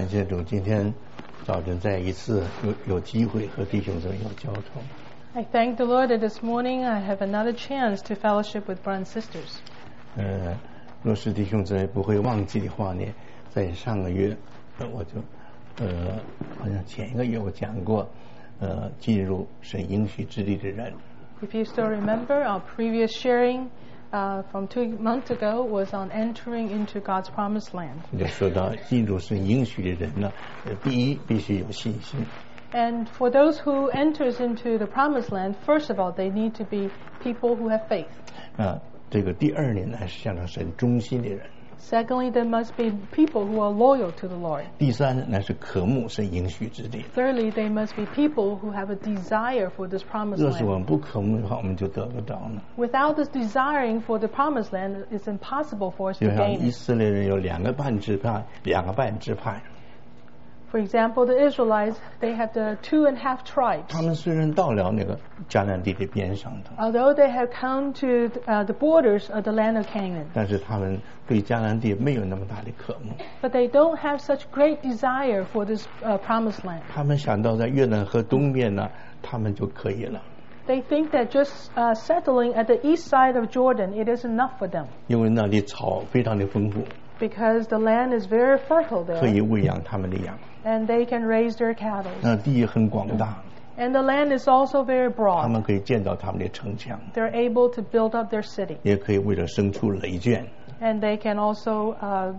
谢主，今天早晨再一次有机会和弟兄姊妹有交通。 I thank the Lord that this morning I have another chance to fellowship with brothers and sisters. 若是弟兄姊妹不会忘记的话呢，在上个月我就好像前一个月我讲过进入神应许之地的人。 If you still remember, our previous sharing from 2 months ago was on entering into God's promised land. 就说到进入神应许的人呢，第一必须有信心。 And for those who enters into the promised land, first of all, they need to be people who have faith. 这个第二呢是向着神忠心的人。 Secondly, there must be people who are loyal to the Lord. 第三呢是渴慕神应许之地。 Thirdly, they must be people who have a desire for this promised 若是我 land. 们不渴慕的话，我们就得不着呢。 Without this desiring for the promised land, it's impossible for us to 就像 gain 以 it. 色列人有两个半支派。 For example, the Israelites, they have the 2.5 tribes. 他们虽然到了那个迦南地的边上的， Although they have come to the borders of the land of Canaan, 但是他们对迦南地没有那么大的渴慕。 but they don't have such great desire for this promised land. 他们想到在约旦河东边呢，他们就可以了， They think that just settling at the east side of Jordan, it is enough for them 因为那里草非常的丰富， because the land is very fertile 可以 there 喂养他们的羊。 and they can raise their cattle. 那地也很广大， And the land is also very 他 broad. 们可以建造他们的城墙， They're able to build up their city. 也可以为了牲畜垒圈。 And they can also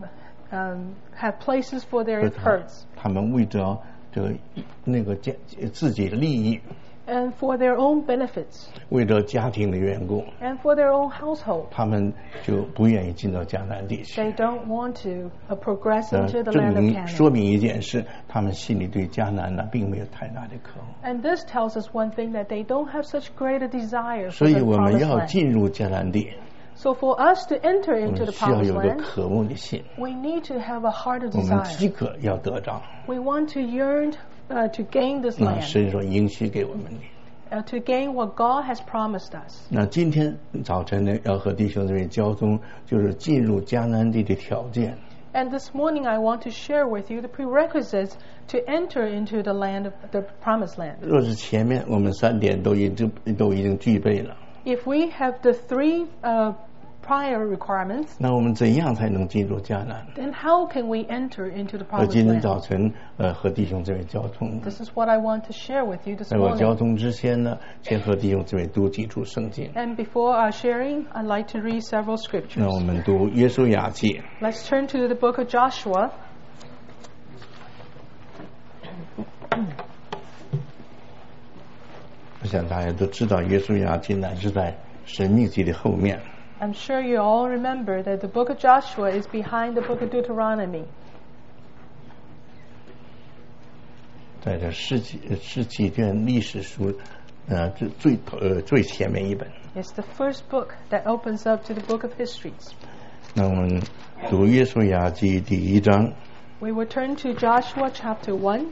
have places for their herds 他们为着这个自己的利益， and for their own benefits 为着家庭的缘故， and for their own household. 他们就不愿意进到迦南地去。 They don't want to progress into the 证 land of 明说 Canaan. 明一件事，他们心里对迦南呢并没有太大的渴慕。 And this tells us one thing, that they don't have such great a desire for 所以 the 我们 promised 要 land. 进入迦南地， So for us to enter 我 into 们 the 需要 promised 有个 land, 渴慕的心， we need to have a heart of 我们 desire. 饥渴要得着。 We want to yearn to gain this 那 land, 神所应许给我们的。 to gain what God has promised us. 那今天早晨呢，要和弟兄姊妹交通，就是进入迦南地的条件。 And this morning I want to share with you the prerequisites to enter into the land of the promised land. 若是前面我们3点都已经具备了， If we have the 3 prior requirements, 那我们怎样才能进入迦南？ then how can we enter into the 我 promised 今天 land? 早晨和弟兄姊妹交通。 This is what I want to share with you this 在我交 morning. 通之前呢，先和弟兄姊妹读几处圣经。 And before our sharing, I'd like to read several 那我 scriptures. 们读约书亚记。 Let's turn to the book of Joshua. 我想大家都知道，约书亚记乃是在申命记的后面。 I'm sure you all remember that the book of Joshua is behind the book of Deuteronomy. 在这世纪卷历史书，最前面一本。 It's the first book that opens up to the book of histories. 那我们读约书亚记第1章。 We will turn to Joshua chapter 1.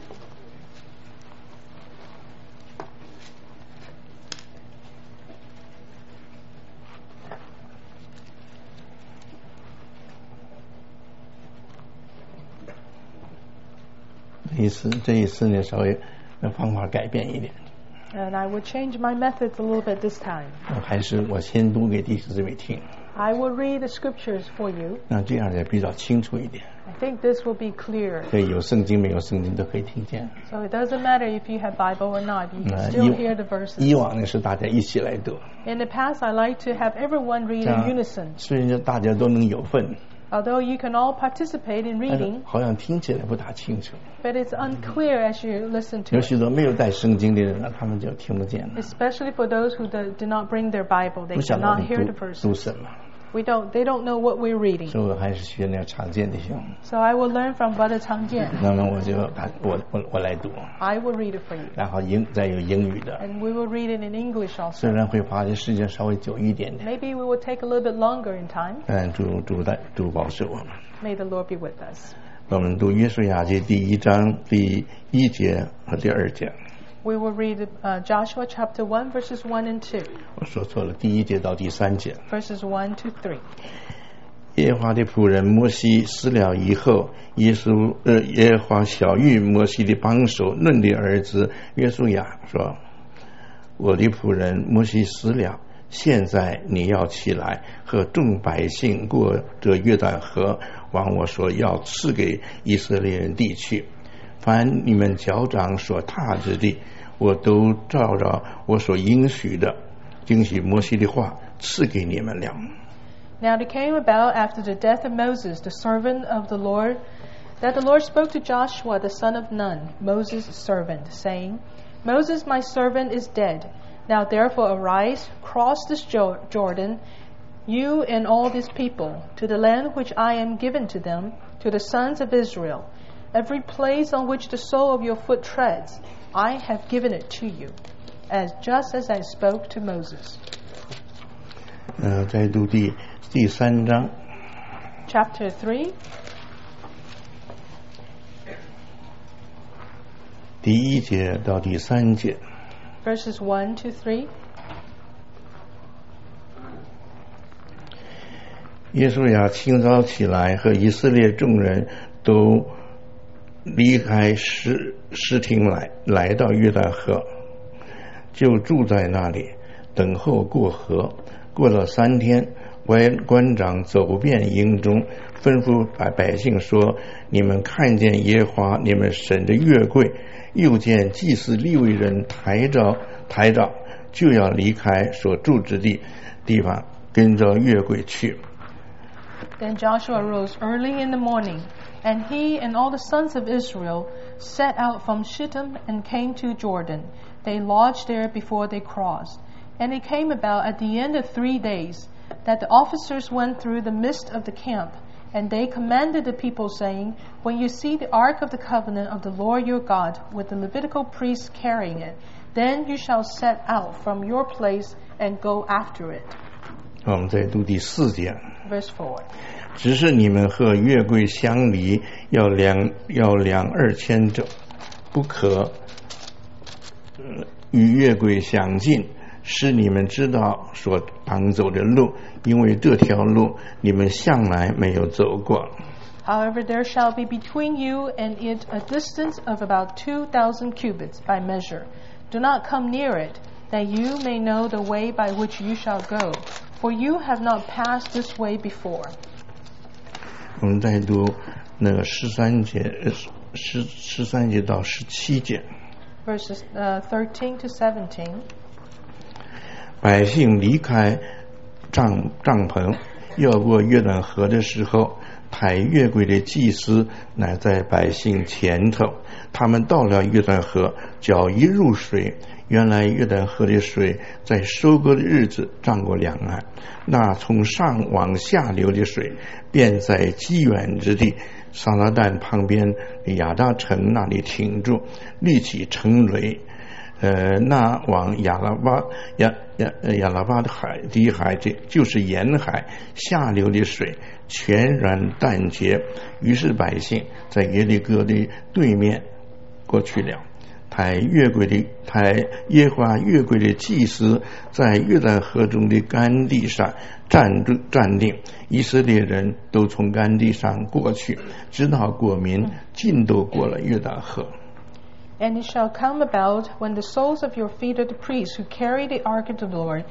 这一次呢，稍微方法改变一点。 And I will change my methods a little bit this time. 还是我先读给弟兄姊妹听， I will read the scriptures for you. 那这样也比较清楚一点。 I think this will be clear. 所以有圣经没有圣经都可以听见。 So it doesn't matter if you have Bible or not. You can still hear the verses. 以往呢是大家一起来读， In the past, I like to have everyone read 这 in 样 unison. 虽然大家都能有份， Although you can all participate in 但是 reading, 好像听起来不大清楚。 but it's unclear as you listen to 有 it. 许多没有带圣经的人呢，他们就听不见了， Especially for those who do not bring their Bible, they 不晓得我 cannot 们 hear the 读 verses. 什么， They don't know what we're reading. 所以我还是学那常见的行。 So I will learn from Brother Chang Jian. 那么我来读， I will read it for you. 然后再有英语的， And we will read it in English 虽 also. 然会花的时间稍微久一点点， Maybe we will take a little bit longer in time. 但主保守我们。 May the Lord be with us. 我们读约书亚记第1章第1节和第2节。 We will read Joshua chapter 1, verses 1 and 2. 我说错了，第1节到第3节。 Verses 1 to 3. 耶和华的仆人摩西死了以后，耶和华晓谕摩西的帮手嫩的儿子约书亚说：我的仆人摩西死了，现在你要起来，和众百姓过这约旦河，往我所要赐给以色列人地去。凡你们脚掌所踏之地，我都照着我所应许摩西的话赐给你们了。 Now it came about after the death of Moses, the servant of the Lord, that the Lord spoke to Joshua the son of Nun, Moses' servant, saying, Moses my servant is dead. Now therefore arise, cross this Jordan, you and all this people, to the land which I am given to them, to the sons of Israel. Every place on which the sole of your foot treads, I have given it to you, just as I spoke to Moses. 再读第3章 Chapter 3. 第1节到第3节 Verses 1 to 3. 耶稣亚清早起来，和以色列众人都离开施廷来到约旦河，就住在那里等候过河。过了3天，官长走遍营中，吩咐百姓说：你们看见耶和华你们神的约柜，又见祭司利未人抬着，就要离开所住之地方，跟着约柜去。 Then Joshua rose early in the morning, and he and all the sons of Israel set out from Shittim and came to Jordan. They lodged there before they crossed. And it came about at the end of 3 days that the officers went through the midst of the camp, and they commanded the people, saying, When you see the ark of the covenant of the Lord your God, with the Levitical priests carrying it, then you shall set out from your place and go after it. 我们再读第4节 Verse 4. 只是你们和约柜相离，要两二千肘，不可与约柜相近，使你们知道所当走的路，因为这条路你们向来没有走过。 However, there shall be between you and it a distance of about 2,000 cubits by measure. Do not come near it, that you may know the way by which you shall go, for you have not passed this way before. 我们再读那个13节到17节。 Verses 13 to 17. 百姓离开帐篷，要过约旦河的时候，抬约柜的祭司乃在百姓前头。他们到了约旦河，脚一入水，原来约旦河的水在收割的日子涨过两岸，那从上往下流的水便在极远之地撒拉旦旁边亚大城那里停住，立起成垒。那往亚拉巴的海就是沿海下流的水全然淡结，于是百姓在耶利哥的对面过去了。抬耶和华约柜的祭司在约旦河中的干地上站定，以色列人都从干地上过去，直到国民尽都过了约旦河。 And it shall come about, when the soles of your feet of the priests who carry the ark of the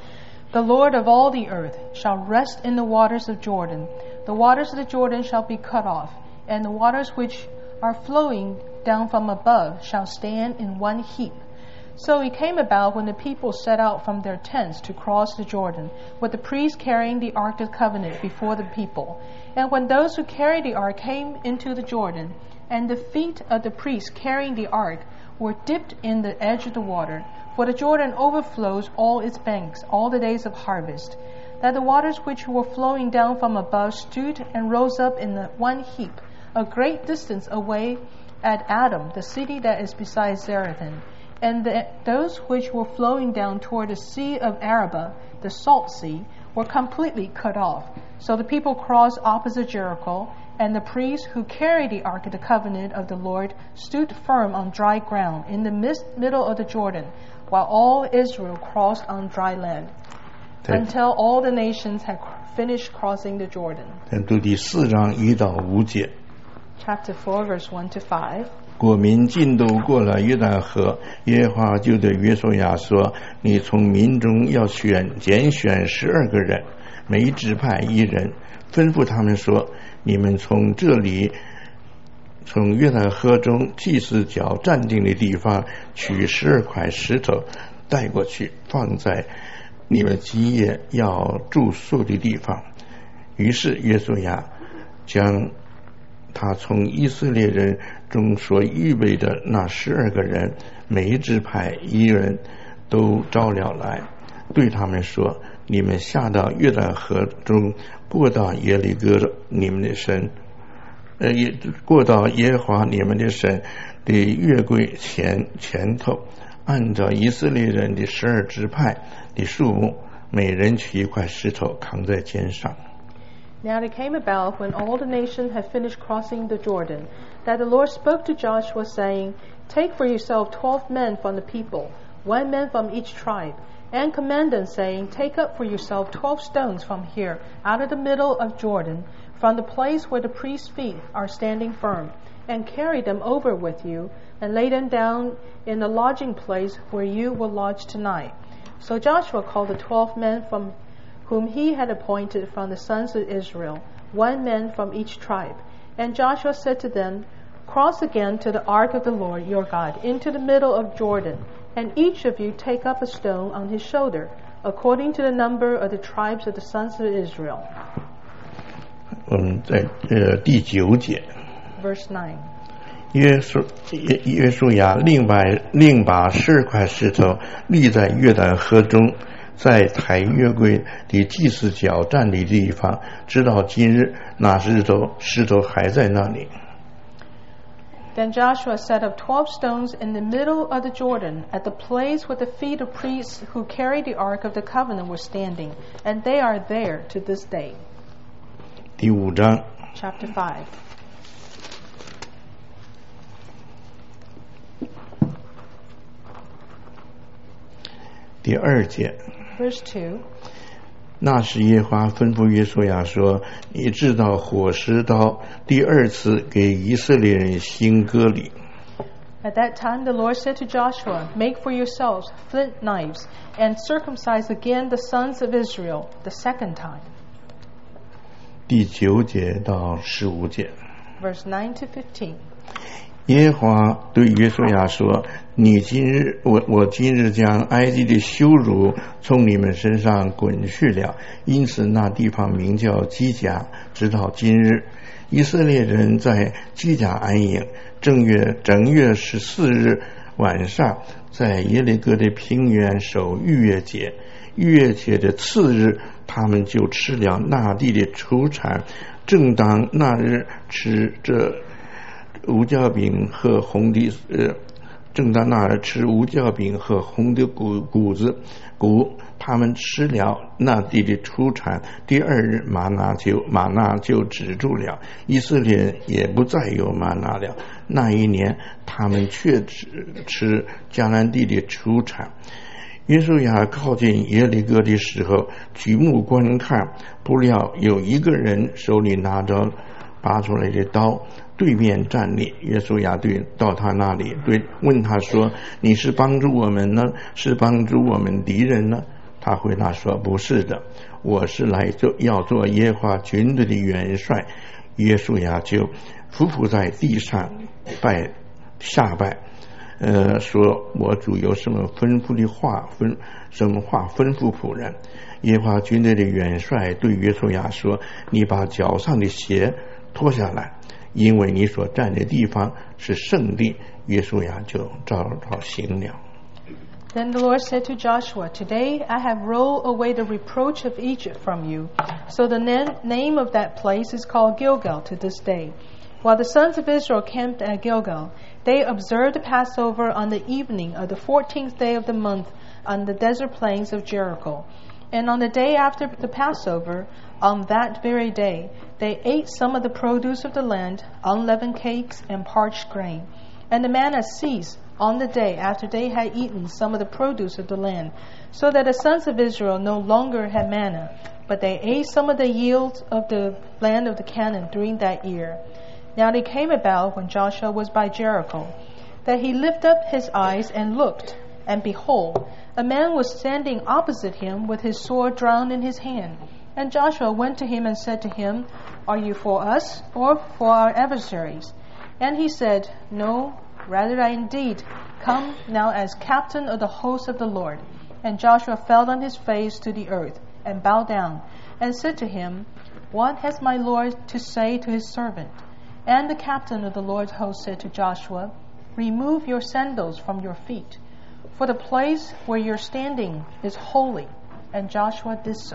Lord of all the earth, shall rest in the waters of Jordan. The waters of the Jordan shall be cut off, and the waters which are flowing down from above shall stand in one heap. So it came about, when the people set out from their tents to cross the Jordan, with the priests carrying the ark of the covenant before the people. And when those who carried the ark came into the Jordan, and the feet of the priests carrying the ark were dipped in the edge of the water, for the Jordan overflows all its banks all the days of harvest, that the waters which were flowing down from above stood and rose up in one heap, a great distance away at Adam, the city that is beside Zarethan. And those which were flowing down toward the sea of Arabah, the salt sea, were completely cut off. So the people crossed opposite Jericho, and the priests who carried the ark of the covenant of the Lord stood firm on dry ground in the middle of the Jordan, while all Israel crossed on dry land. until all the nations had finished crossing the Jordan. 再读第4章1到5节。 Chapter 4, verse 1 to 5. 国民尽都过了约旦河，耶和华就对约书亚说：“你从民中要拣选12个人，每支派1人，吩咐他们说：你们从这里，从约旦河中祭司脚站定的地方取12块石头带过去，放在你们基业要住宿的地方。”于是约书亚将他从以色列人中所预备的那12个人，每一支派1人都招了来，对他们说：你们下到约旦河中，过到耶利哥你们的神，过到耶和华你们的神的约柜前头，按照以色列人的12支派的数目，每人取1块石头扛在肩上。 Now it came about, when all the nations had finished crossing the Jordan, that the Lord spoke to Joshua, saying, Take for yourself 12 men from the people, 1 man from each tribe, and command them, saying, Take up for yourself 12 stones from here, out of the middle of Jordan, from the place where the priest's feet are standing firm, and carry them over with you, and lay them down in the lodging place where you will lodge tonight. So Joshua called the 12 men from whom he had appointed from the sons of Israel, 1 man from each tribe. And Joshua said to them, Cross again to the ark of the Lord your God into the middle of Jordan, and each of you take up a stone on his shoulder, according to the number of the tribes of the sons of Israel. 我们在第9节。 Verse 9. 约书亚另把12块石头立在约旦河中，在抬约柜的祭司脚站的地方，直到今日，那石头还在那里。 Then Joshua set up 12 stones in the middle of the Jordan, at the place where the feet of priests who carried the ark of the covenant were standing, and they are there to this day. 第5章 Chapter 5. 第2节。 Verse 2. 那时耶和华吩咐约书亚说：你制造火石刀，第2次给以色列人行割礼。 At that time the Lord said to Joshua, Make for yourselves flint knives, and circumcise again the sons of Israel the second time. 第9节到15节。 Verse 9 to 15. 耶和华对约书亚说：你我今日将埃及的羞辱从你们身上滚去了，因此那地方名叫基甲，直到今日。以色列人在基甲安营，正月14日晚上，在耶利哥的平原守逾越节。逾越节的次日，他们就吃了那地的出产。正当那日吃这无酵饼和红的正当那日吃无酵饼和红的谷子，他们吃了那地的出产。第2日玛纳就止住了，以色列人也不再有玛纳了。那一年他们却只吃迦南地的出产。约书亚靠近耶利哥的时候，举目观看，不料有一个人手里拿着拔出来的刀，对面站立。约书亚到他那里，问他说：你是帮助我们呢，是帮助我们敌人呢？他回答说：不是的，我是要做耶和华军队的元帅。约书亚就伏在地上下拜，说：我主有什么吩咐的话，什么话吩咐仆人？耶和华军队的元帅对约书亚说：你把脚上的鞋脱下来，因为你所站的地方是圣地。约书亚就照行了。 Then the Lord said to Joshua, Today I have rolled away the reproach of Egypt from you. So the name of that place is called Gilgal to this day. While the sons of Israel camped at Gilgal, they observed the Passover on the evening of the 14th day of the month on the desert plains of Jericho. And on the day after the Passover, on that very day, they ate some of the produce of the land, unleavened cakes and parched grain. And the manna ceased on the day after they had eaten some of the produce of the land, so that the sons of Israel no longer had manna, but they ate some of the yield of the land of the Canaan during that year. Now it came about, when Joshua was by Jericho, that he lifted up his eyes and looked, and behold, a man was standing opposite him with his sword drawn in his hand. And Joshua went to him and said to him, Are you for us or for our adversaries? And he said, No, rather I indeed come now as captain of the host of the Lord. And Joshua fell on his face to the earth and bowed down and said to him, What has my Lord to say to his servant? And the captain of the Lord's host said to Joshua, Remove your sandals from your feet, for the place where you're standing is holy. And Joshua did so.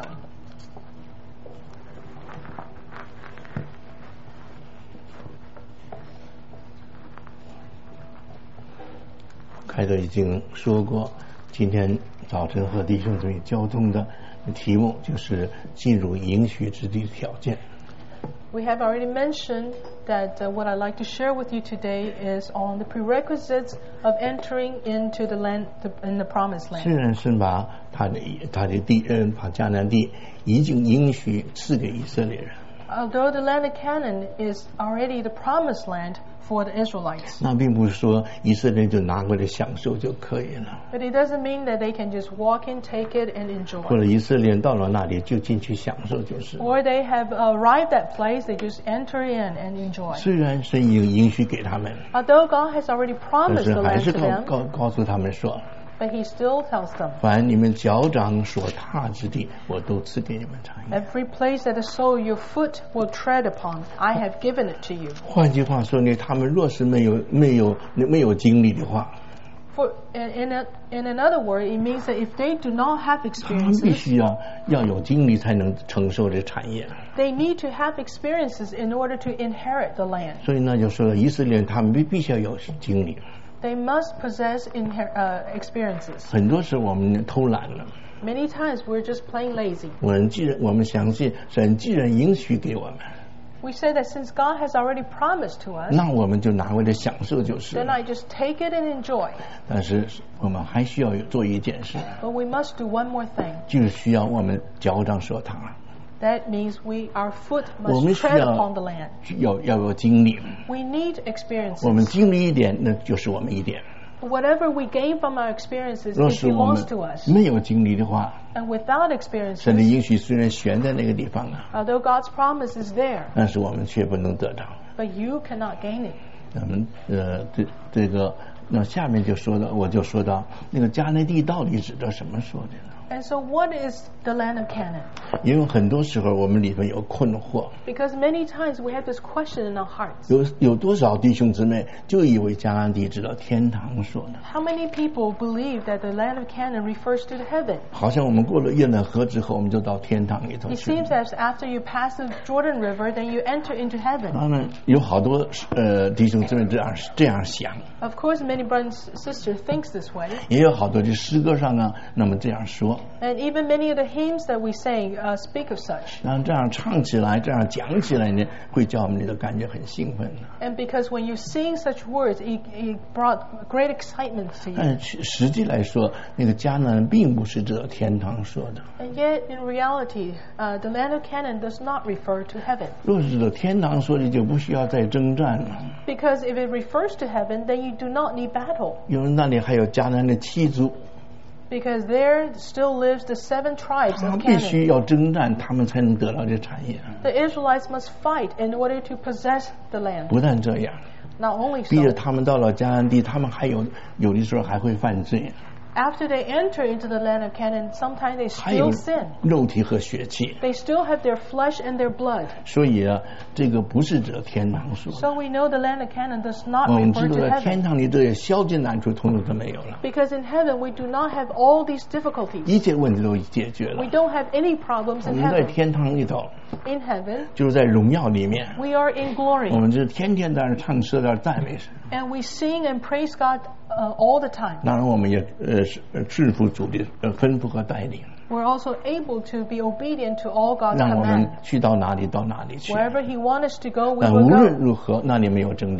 开头已经说过，今天早晨和弟兄姊妹交通的题目就是进入应许之地的条件。 We have already mentioned that what I'd like to share with you today is on the prerequisites of entering into the land, in the promised land. 虽然神把他的地把迦南地已经应许赐给以色列人。 Although the land of Canaan is already the promised land for the Israelites. 那并不是说以色列人就拿过来享受就可以了。 But it doesn't mean that they can just walk in, take it, and enjoy. 或者以色列人到了那里就进去享受就是。 Or they have arrived at place, they just enter in and enjoy. 虽然神已经应许给他们， Although God has already 但 promised 是 the 还 land 是 to them, 告诉他们说， but He still tells them, 凡你们脚掌所踏之地，我都赐给你们产业。 Every place that the sole of your foot will tread upon, I have given it to you. 换句话说呢，他们若是没有经历的话， For in another word, it means that if they do not have 他们必 experiences, 须要有经历才能承受这产业。 they need to have experiences in order to inherit the land. 所以那就说了，以色列人他们必须要有经历。 They must possess experiences. 很多时候我们偷懒了。 Many times we're just plain lazy. 我们相信神既然应许给我们， We say that since God has already promised to us, 那我们就拿回来享受就是了。 then I just take it and enjoy. 但是我们还需要做一件事， But we must do one more thing. 就是需要我们脚掌所踏， That means our foot 我们 must 需 tread 要 upon the land. 要有经历。 We need 我们 experiences. 经历一点，那就是我们一点。 Whatever we gain from our experiences, 若 it 是我 belongs to 们 us. 没有经历的话， And without 神的 experiences, 应许虽然悬在那个地方啊， although God's promise is there, 但是我们却不能得到。 but you cannot gain it. 咱们这个，那下面我就说到那个迦南地到底指着什么说的呢？ And so what is the land of Canaan? 因为很多时候我们里面有困惑， Because many times we have this question in our hearts. 有多少弟兄姊妹就以为迦南地指到天堂说的， How many people believe that the land of Canaan refers to the heaven? 好像我们过了约旦河之后，我们就到天堂里头 It 去。 seems as after you pass the Jordan River, then you enter into heaven. 当然有好多弟兄姊妹这样想， Of course, many brothers and sisters thinks this way. 也有好多的诗歌上啊，那么这样说， And even many of the hymns that we sing speak of such. 然后这样唱起来，这样讲起来呢，会叫我们的感觉很兴奋的。 And because when you sing such words, it brought great excitement to you. 但实际来说，那个迦南并不是这天堂说的。 And yet, in reality, the land of Canaan does not refer to heaven. 若是这天堂说的，就不需要再征战了， Because if it refers to heaven, then you do not need battle. 因为那里还有迦南的七族， Because there still lives the 7 tribes 他 of 必须 Canaan. 要征战，他们才能得到这产业。 The Israelites must fight in order to possess the land. 不但这样， Not only 逼着 so, 他们到了迦南地，他们还有的时候还会犯罪， after they enter into the land of Canaan, sometimes they 还有 still sin. 肉体和血气。 They still have their flesh and their blood. 所以啊，这个不是这天堂说的。 So we know the land of Canaan does not 我们知 refer 道 to 在天 heaven. 堂里这些消极难处统统都没有了， Because in heaven, we do not have all these difficulties. 一切问题都解决了 We。don't have any problems 我 in 们在 heaven. 天堂里头， In heaven, 就是在荣耀里面， we are in 我 glory. 们就天天在那儿唱诗，在那儿赞美神。 And we sing and praise God all the time. 当然，我们也顺服主的吩咐和带领， We're also able to be obedient to all God's 让我们 commands. 去到哪里到哪里去。 Wherever He wants us to go, we 但 will 无论 go. 如何，那里没有征战。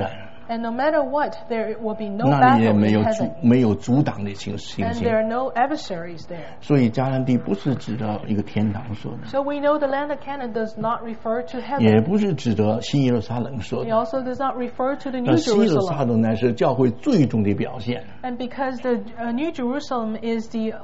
And no matter what, there will be no 那里也 battle 没 in 有 heaven. 没有阻挡的情 And 形。 there are no adversaries there. 所以迦南地不是指着一个天堂说的， So we know the land of Canaan does not refer to 也 heaven. 不是指着新耶路撒冷说 It 的。 also does not refer to the 那 New 新耶路撒 Jerusalem. 冷乃是教会最终的表现。 And because the New Jerusalem is the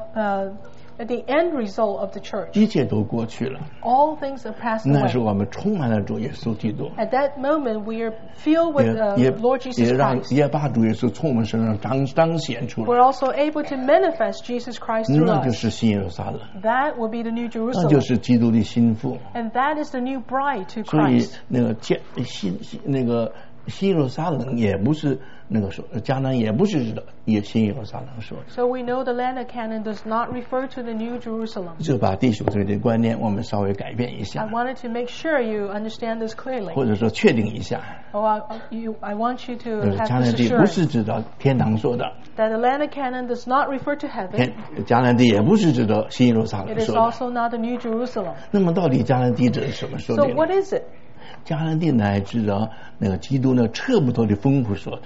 end result of the church, 一切都过去了， all things are passed 那时 away. 我们充满了主耶稣基督， At that moment, we are filled with 也 Lord Jesus 也让 Christ. 也把主耶稣从我们身上彰显出 We're 来， also able to manifest Jesus Christ through 那就 us. 是新耶路撒冷， That will be the New 那就 Jerusalem. 是基督的心腹。 And that is the new bride to 所以 Christ. 那个新耶路撒冷也不是那个说迦南也不是指的也新耶路撒冷说的， So we know the land of Canaan does not refer to the New Jerusalem. 就把弟兄姊妹的观念我们稍微改变一 I 下， wanted to make sure you understand this clearly. 或者说确定一下， Oh, I want you to have 迦南 this 地不 assurance 是指的天堂说的， that the land of Canaan does not refer to heaven. 迦南地也不是指的新耶路撒 It 冷 is 说的。 also not the New Jerusalem. 那么到底迦南地指的什么说 So 的？ what is it? 迦南地乃指的那个基督呢测不透的丰富说的。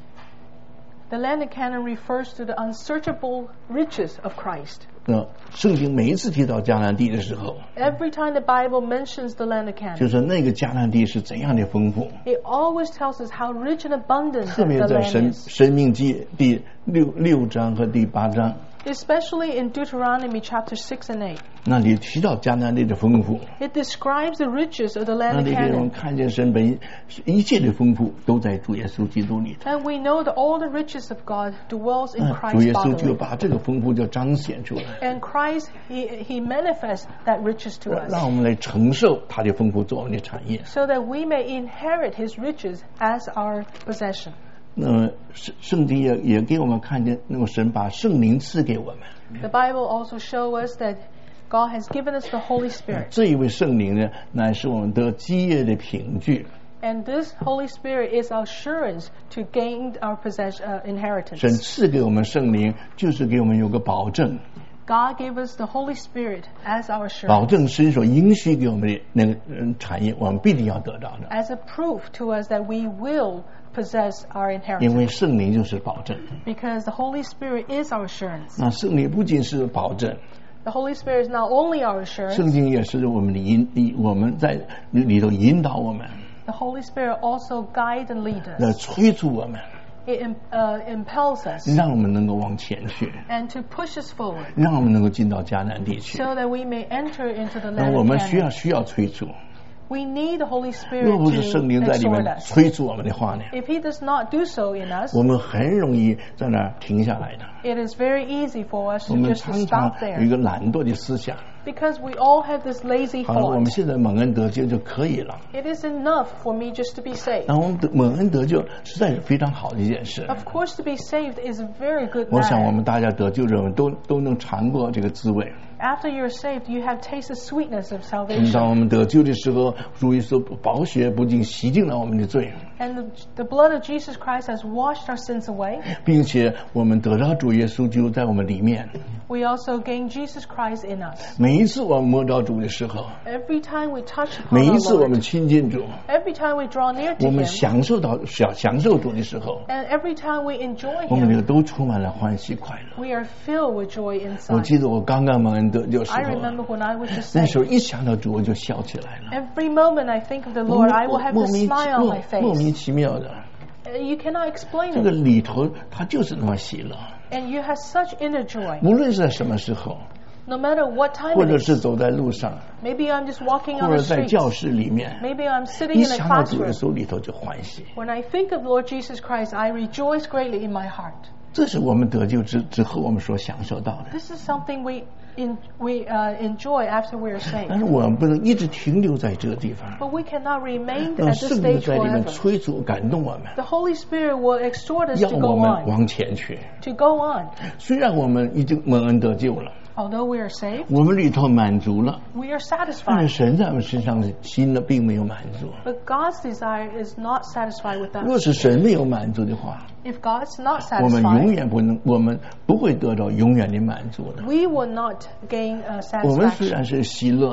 The land of Canaan refers to the unsearchable riches of Christ. 圣经每一次提到迦南地的时候， Every time the Bible mentions the land of 就 Canaan, 是那个迦南地是怎样的丰富。 it always tells us how rich and abundant 特别 the 在 land is. 申命记第六章和第8章， Especially in Deuteronomy chapter 6 and 8. 那里提到迦南地的丰富， It describes the riches of the land 那 of 里给我们 Canaan. 看见神本一切的丰富都在主耶稣基督里头。 And we know that all the riches of God dwells in 主耶 Christ 稣就 bodily. 把这个丰富就彰显出来， And Christ, he manifests that riches to 让 us 我们来承受他的丰富做我们的产业。 so that we may inherit his riches as our possession. 那么圣经也给我们看见，那个神把圣灵赐给我们。 The Bible also shows us that God has given us the Holy Spirit. 这一位圣灵呢，乃是我们得基业的凭据。 And this Holy Spirit is our assurance to gain our inheritance. 神赐给我们圣灵，就是给我们有个保证， God gave us the Holy Spirit as our 保 assurance, 证神所应许给我们的那个产业，我们必定要得到的。 as a proof to us that we will possess our 因 inheritance. 为圣灵就是保证。 Because the Holy Spirit is our assurance. 那圣灵不仅是保证， The Holy Spirit is not only our assurance, 圣经也是我们的我们在里头引导我们， the Holy Spirit also guides and leads 来 us. 催促我们， It impels us 让我们能够往前去， and to push us forward 让我们能够进到迦南地区。 so that we may enter into the 那 land 我 of 们 Canaan. 需要催促， We need the Holy 若 Spirit 不是圣灵 to 在里 exhort 面 us. 催促我们的话呢， If He does not do so in us, 我们很容易在那儿停下来的。 it is very easy for us 我 to 们 just 常 stop 常有一 there 个懒惰的思想， because we all have this lazy 好了，我们 thought. 现在蒙恩得救就可以了。 It is enough for me just to be saved. 那我们蒙恩得救实在是非常好的一件事。 Of course, to be saved is a very good 我想我 matter. 们大家得救人都能尝过这个滋味。 After you're saved, you have tasted sweetness of 当 salvation. 我们得救的时候，主耶稣宝血不仅洗净了我们的罪， And the blood of Jesus Christ has washed our sins away. 并且我们得到主耶稣就在我们里面。 We also gain Jesus Christ in us. 每一次我们摸到主的时候， Every time we touch upon 每 our 一次我们 Lord, 亲近主， every time we draw near 我 to 们 Him, 享受主的时候， and every time we enjoy 我们 Him, 里头都充满了欢喜快乐。 we are filled with joy 我 inside. 记得我刚刚蒙恩得救的时 I 候， remember when I was just 那时候 saved. 一想到主我就笑起来了。 Every moment I think of the Lord, I will have 莫 a 名 smile on my 莫名 face. 其妙的， You cannot explain 这个 it. 里头它就是那么喜乐。 And you have such inner joy. 无论是在什么时候， No matter what time 或 it 者 is. 是走在路上， Maybe I'm just walking 或 on 者 the 在 streets. 教室里面， Maybe I'm sitting 一 in a 想到主耶 classroom. 稣里头就欢喜。 When I think of Lord Jesus Christ, I rejoice greatly in my heart. 这是我们得救之后我们所享受到的。 This is something we enjoy after we are 但 saved. 是我们不能一直停留在这个地方， But we cannot remain 让 at this 圣灵 stage 在里面 forever. 催促感动我们， The Holy Spirit will exhort us 要 to 我 go 们 on. 往前去。 To go on. 虽然我们已经蒙恩得救了， Although we are saved, 我们里头满足了， we are 但是 satisfied. 神在我们身上的心呢并没有满足。 But God's desire is not satisfied with 若 us. 是神没有满足的话， If God's not 我们永 satisfied, 远我们不会得到永远的满足的。 we will not gain 我们虽 satisfaction. 然是喜乐，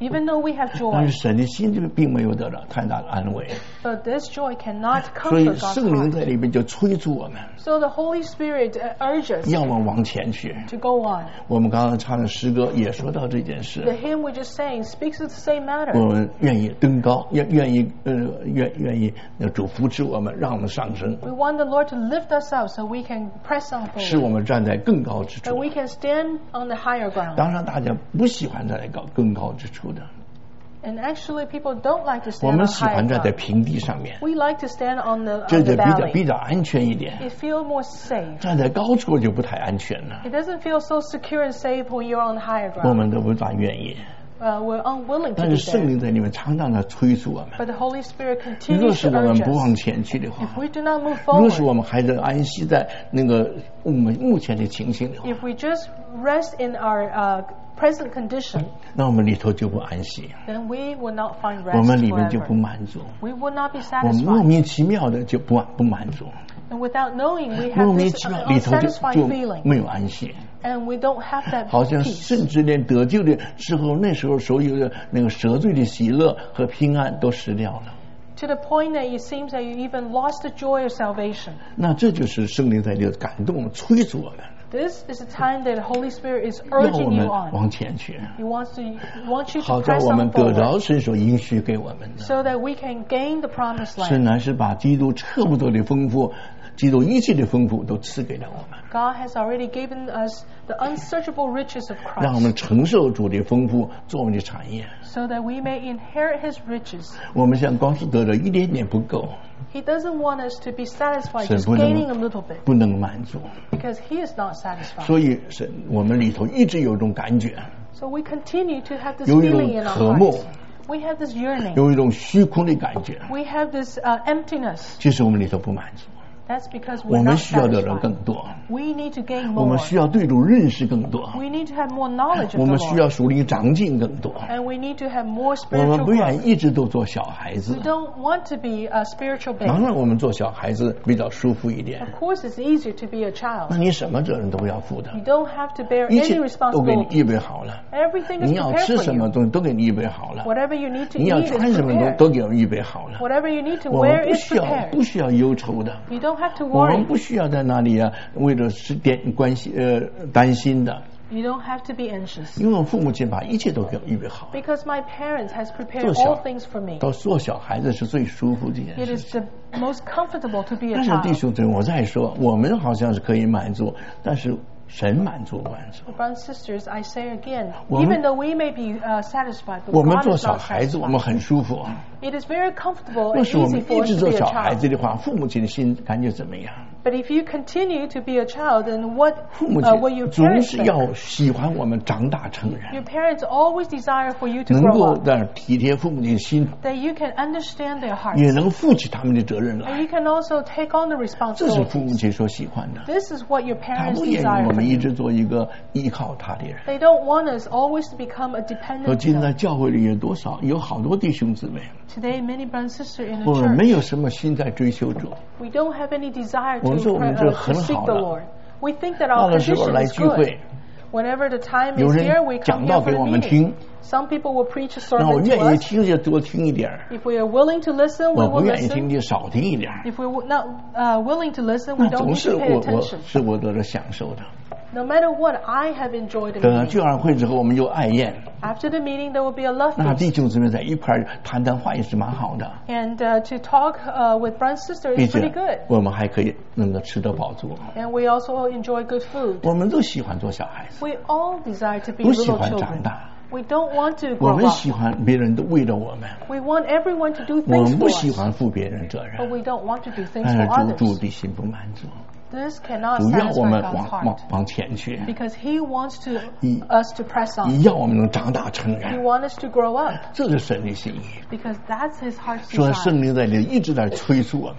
Even though we have 但 joy, 是神的心就并没有得到太大的安慰， but this joy cannot 所以 comfort God's 圣灵 heart. 在里面就催促我们， So the Holy Spirit urges 要我们往前去。 to go on. 我们刚刚唱的诗歌也说到这件 The 事， hymn we just sang speaks of the same 我 matter. 们愿意登高，愿意主扶持我们，让我们上升， We want the Lord to lift us up so we can press on 使我 forward, 们站在更高之 that 处。 we can stand on the higher ground. 当然，大家不喜欢站在更高之处的， And actually, people don't like to 我 stand 们 on 喜 higher 欢站在 ground. 平地上面， We like to stand on the 这就 valley. 比较安全一点。 It feels more safe. 站在高处就不太安全了， It doesn't feel so secure and safe when you're on higher 我 ground. 们都不大愿意。 We're unwilling to 但 be 是圣 there. 灵在里面常常的催促我们， But the Holy Spirit 若 continues 是 to 我们 urge 不 us. 往前去的 If 话， we do not move 若是 forward, 我们还在安息在那个我们目前的情形的话， if we just rest in our present condition, 那我们里头就不安息， then we will not find 我 rest 们里面就不 forever. 满足， We will not be 我们莫 satisfied. 名其妙的就不满足， And without knowing, we 莫 have 名 this 其妙里头 unsatisfied 就 feeling. 没有安息。 And we don't have that 好像 peace. 甚至连得救的时候，那时候所有的那个赦罪的喜乐和平安都失掉了。 To the point that it seems that you even lost the joy of salvation. 那这就是圣灵在里头感动我们、催促我们， This is the time that the Holy Spirit is 要我 urging 们 you on. 往前去， He wants you 好 to 在 press 我们 on 得 forward 着神所应许给我们的。 so that we can gain the promised 神 land. 乃是把基督这么多的丰富，基督一切的丰富都赐给了我们， God has already given us the unsearchable riches of 让我 Christ 们承受主的丰富做我们的产业。 so that we may inherit His riches. 我们想光是得着一点点不够， He doesn't want us to be satisfied 神 just 不 gaining a 能 little bit 不能满足， because He is not satisfied. 所以神我们里头一直有一种感觉， So we continue to have this 有一种 feeling in our 渴慕， hearts. We have this yearning. 有一种虚空的感觉， We have this emptiness. 其实我们里头不满足， That's because 我 we're 们 not 需要得着 satisfied. 更多， We need to gain 我们 more. 需要对主认识更多， We need to have more knowledge 我 of 们 the 需要 Lord. 属灵长进更多。 And we need to have more 我们 spiritual 不愿 growth. 意一直都做小孩子 We，don't want to be a spiritual 当 baby. 然我们做小孩子比较舒服一点 Of，course, it's easier to be a 那 child. 你什么责任都要负的 You，don't have to bear 一切 any 都给你 responsibility. 预备好了， Everything is 你要 prepared 吃 for 什么 you. 东西都给你预备好了， Whatever you need to 你要 eat is 穿什么东西 prepared. 都给我预备好了。 Whatever you need to 我们 wear 不 is 需要 prepared. 忧愁的， You don't have to 我们 worry. 不需要在那里为了是担心的， You don't have to be anxious. 因为我父母亲把一切都给我预备好。 Because my parents has prepared 做小 all things for me. 到做小孩子是最舒服的一件 It 事 is 情。 the most comfortable to be a 但是弟 child. 兄姊妹，我再说，我们好像是可以满足，但是神满足不满足？ Brothers and sisters, I say again, 我们- even though we may be satisfied, but 我们 God 做 is 小 not 孩子，我们 satisfied. 很舒服。 It is very comfortable 若 and 是我 easy 们 for 一 us 直 to 做 be a 小孩 child. 子的话，父母亲的心感觉怎么样？ But if you continue to be a child, then what 父母 will your 亲总 parents 是 think? 要喜欢我们长大成 Your 人， parents always desire for you to 能 grow 够 up, 在体贴父母亲的心， that you can understand their 也 hearts, 能负起他们的责任 and 来。 you can also take on the 这是父 responsibility. 母亲所喜欢的。 This is what your 他 parents 不愿意 desire 我 from 们一 you. 直做一个依靠他的人。 They don't want us always to become a 说 dependent 今天在 child. 教会里有好多弟兄姊妹， Today, many brothers and sisters in 我 the 们没 church, 有什么心在追求主， we don't have any desire 我们说我们这 to 很 seek 好 the 了。 Lord. We think that 到 our 了时候 condition 来 is 聚会 good. Whenever the time 有 is 人 here, we come 讲 here 道 for 给 the 我们 meeting. 听， Some people will preach a 那我 sermon 愿 to 意 us. 听就多听一点儿， If we are willing to listen, we 我不 will 愿意听 listen. 就少听一点儿。 If we're not willing to listen, 那 we don't 总 need 是 to pay 我 attention. 我得了享受的。 No matter what, I have enjoyed the 等了 meeting. 聚完会之后，我们有爱宴， After the meeting, there will be a love 那 feast. 弟兄姊妹在一块儿谈谈话也是蛮好的， And to talk with brother and sister 并 is pretty 且 good. 我们还可以能够吃得饱足。 And we also enjoy good food. 我们都喜欢做小孩子， We all desire to be 不喜 little 欢长 children. 大。 We don't want to 我 grow 们 up. 喜欢别人都为了我们， We want everyone to do 我 things 们不 for 喜 us. 欢负别人责 But 任。 we don't want to do things 但 for 是主 others. 的心不满足， This cannot 主要我 satisfy 们 God's heart. 往前去， Because He wants He- us to press on. 要我们能长大成 He 人， wants us to grow up. 这是神的心意。 Because that's His heart's 说 desire. 圣灵在里一直在催促我们，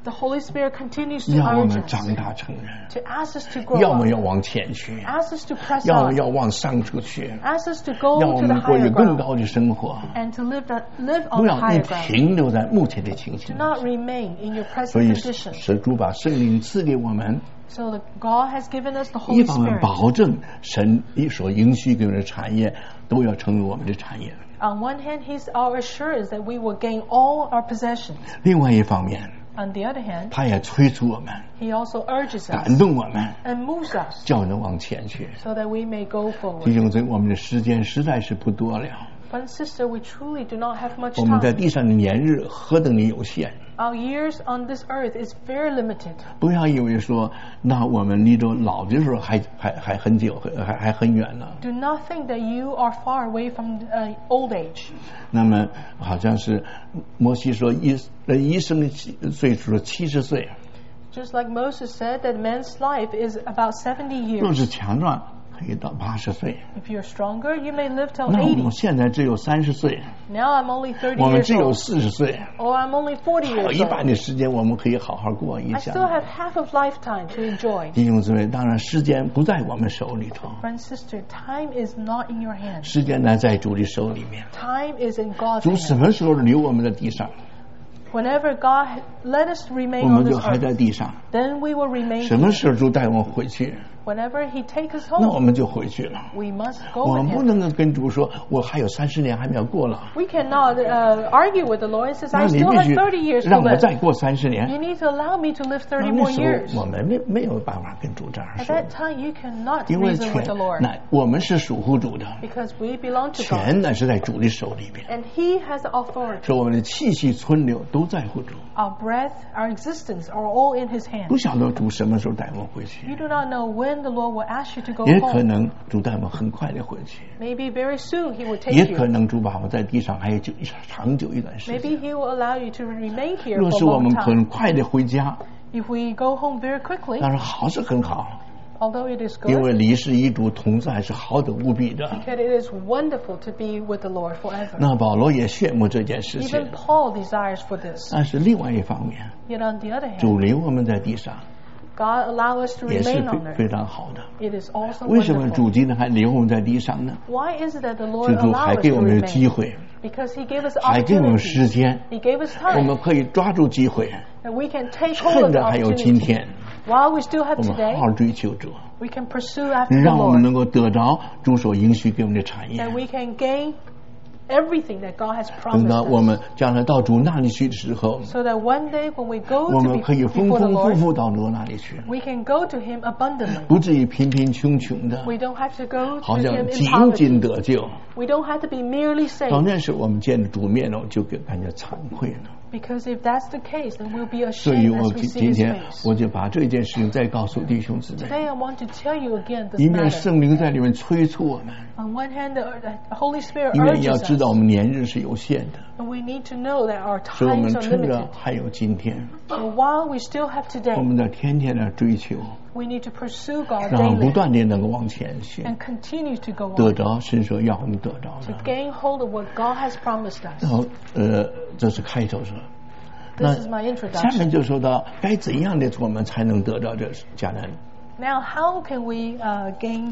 The Holy Spirit continues to 要我 urge 们 us, 长大成人， to ask us to grow 要么 up, 要往前去， ask us to press 要么 on, 要往上处去， ask us to go 让我 to the 们过 higher 着更 ground 高的生活， and to live on 不 the 要 higher ground. 停留在目前的情 Do 形。 not remain in your 所 present 以 condition. 神主把圣灵赐给我们， So God has given us the 一 Holy 方面 Spirit. 保证神所应许给我们的产业都要成为我们的产业， On one hand, He's our assurance that we will gain all our possessions. 另外一方面， On the other hand, 他也催促我们， He also urges 感 us 动我们， and moves us 叫人往前去。 so that we may go 弟 forward. 兄姊妹，我们的时间实在是不多了， But sister, we truly do not have much 我们在 time. 地上的年日何等的有限。 Our years on this earth is very limited. 不要以为说，那我们离着老的时候还很久，还很远呢。 Do not think that you are far away from old age. 那么好像是摩西说一生的岁数是70岁， Just like Moses said that man's life is about 70 若 years. 是强壮可以到80岁。 If you're stronger, you may live till 那我们 80. 现在只有30岁， Now I'm only 30 我们 years 只有 old. 40岁， Or I'm only 40 还有 years 一半 old. 的时间我们可以好好过一 I 下。 still have half of lifetime to enjoy. 弟兄姊妹，当然时间不在我们手里头， Friend, sister, time is not in your hands. 时间呢在主的手里面。 Time is in God's 主什 hands. 么时候留我们在地上， Whenever God let us 我 remain 们 on 就 this 还 earth, 在地上。 then we will remain 什么 here. 时候主带我们回去， Whenever He takes us 那我 home, 们就回去了。 we must go 我 with 们不 Him. 能够跟主说，我还有30年还没有过了， We cannot argue with the Lord and says, 那 I 你 still 必 have 须 30 years to 让我 live. 再过30 You 年。 need to allow me to live 30 那 more 时 years. 候我们没有办法跟主这样 At 说， that time, you cannot 因为 reason with the Lord 那我们是属乎主的， because we belong to God. 全乃是在主的手里边， And He has the authority. 说我们的气息存留都在乎主。 Our breath, our existence are all in His 不 hands. 晓得主什么时候带我们回 You 去， do not know when the Lord will ask you to go 也可 home. 能主带我们很快的回去， Maybe very soon He will take 也可 you. 能主把我们在地上还有长久一段时 Maybe 间。 He will allow you to remain here 若 for a 是我们 long 很 time. 快的回家， If we go home very quickly, 当然好是很好， although it is 因 good, 为离世一主同在是好得无比的。 because it is wonderful to be with the Lord forever. 那保罗也羡慕这件事 Even 情， Paul desires for this. 但是另外一方面， Yet on the other hand, 主留我们在地上 God allow us to 也是 remain on 非 earth. 常好的。 It is also 为什么 wonderful. 主今天还留我们在地上呢？ Why is it that the 是 Lord 主 allow 还 us 给 to 我们机 remain? 会， Because He gave us 还给我们 opportunity. 时间， He gave us 我 time. 们可以抓住机会， And we can take hold 趁 of the 着还有今 opportunity. 天， While we still have 我们好 today, 好追求主， we can pursue after the 让我们 Lord. 能够得着主所应许给我们的产业 That。we can gain everything that God has 等 promised 到我 us. 们将来到主那里去的时候， So that one day when we go 我 to 们可以 be 丰 before the 丰富 Lord, 富到主那里去， we can go to Him abundantly. 不至于贫贫穷穷的， We don't have to go 好 to 像 Him in 仅 poverty. 仅得救。 We don't have to be merely 到 saved. 那时候，我们见着主面了，就感觉惭愧了。 Because if that's the case, then we'll be 所以 ashamed 我 as we see 今 His 天 face. 我就把这件事情再告诉弟兄姊妹， Today I want to tell you again this 一面 matter. 圣灵在里面催促我们， On one hand, the Holy Spirit 一面要 urges 知道我 us, 们年日是有限的， and we need to know that our 所以我们 times are 趁着 limited. 还有今天， So while we still have 我 today, 们在天天的追求， we need to pursue God 让我们不 daily 断的能够往前去， and continue to go 得 on 着神所要我们得着 to 的。 gain hold of what God has promised 然 us. 后这是开头说， This is my 下 introduction. 面就说到该怎样的我们才能得到这迦南？ Now, how can we gain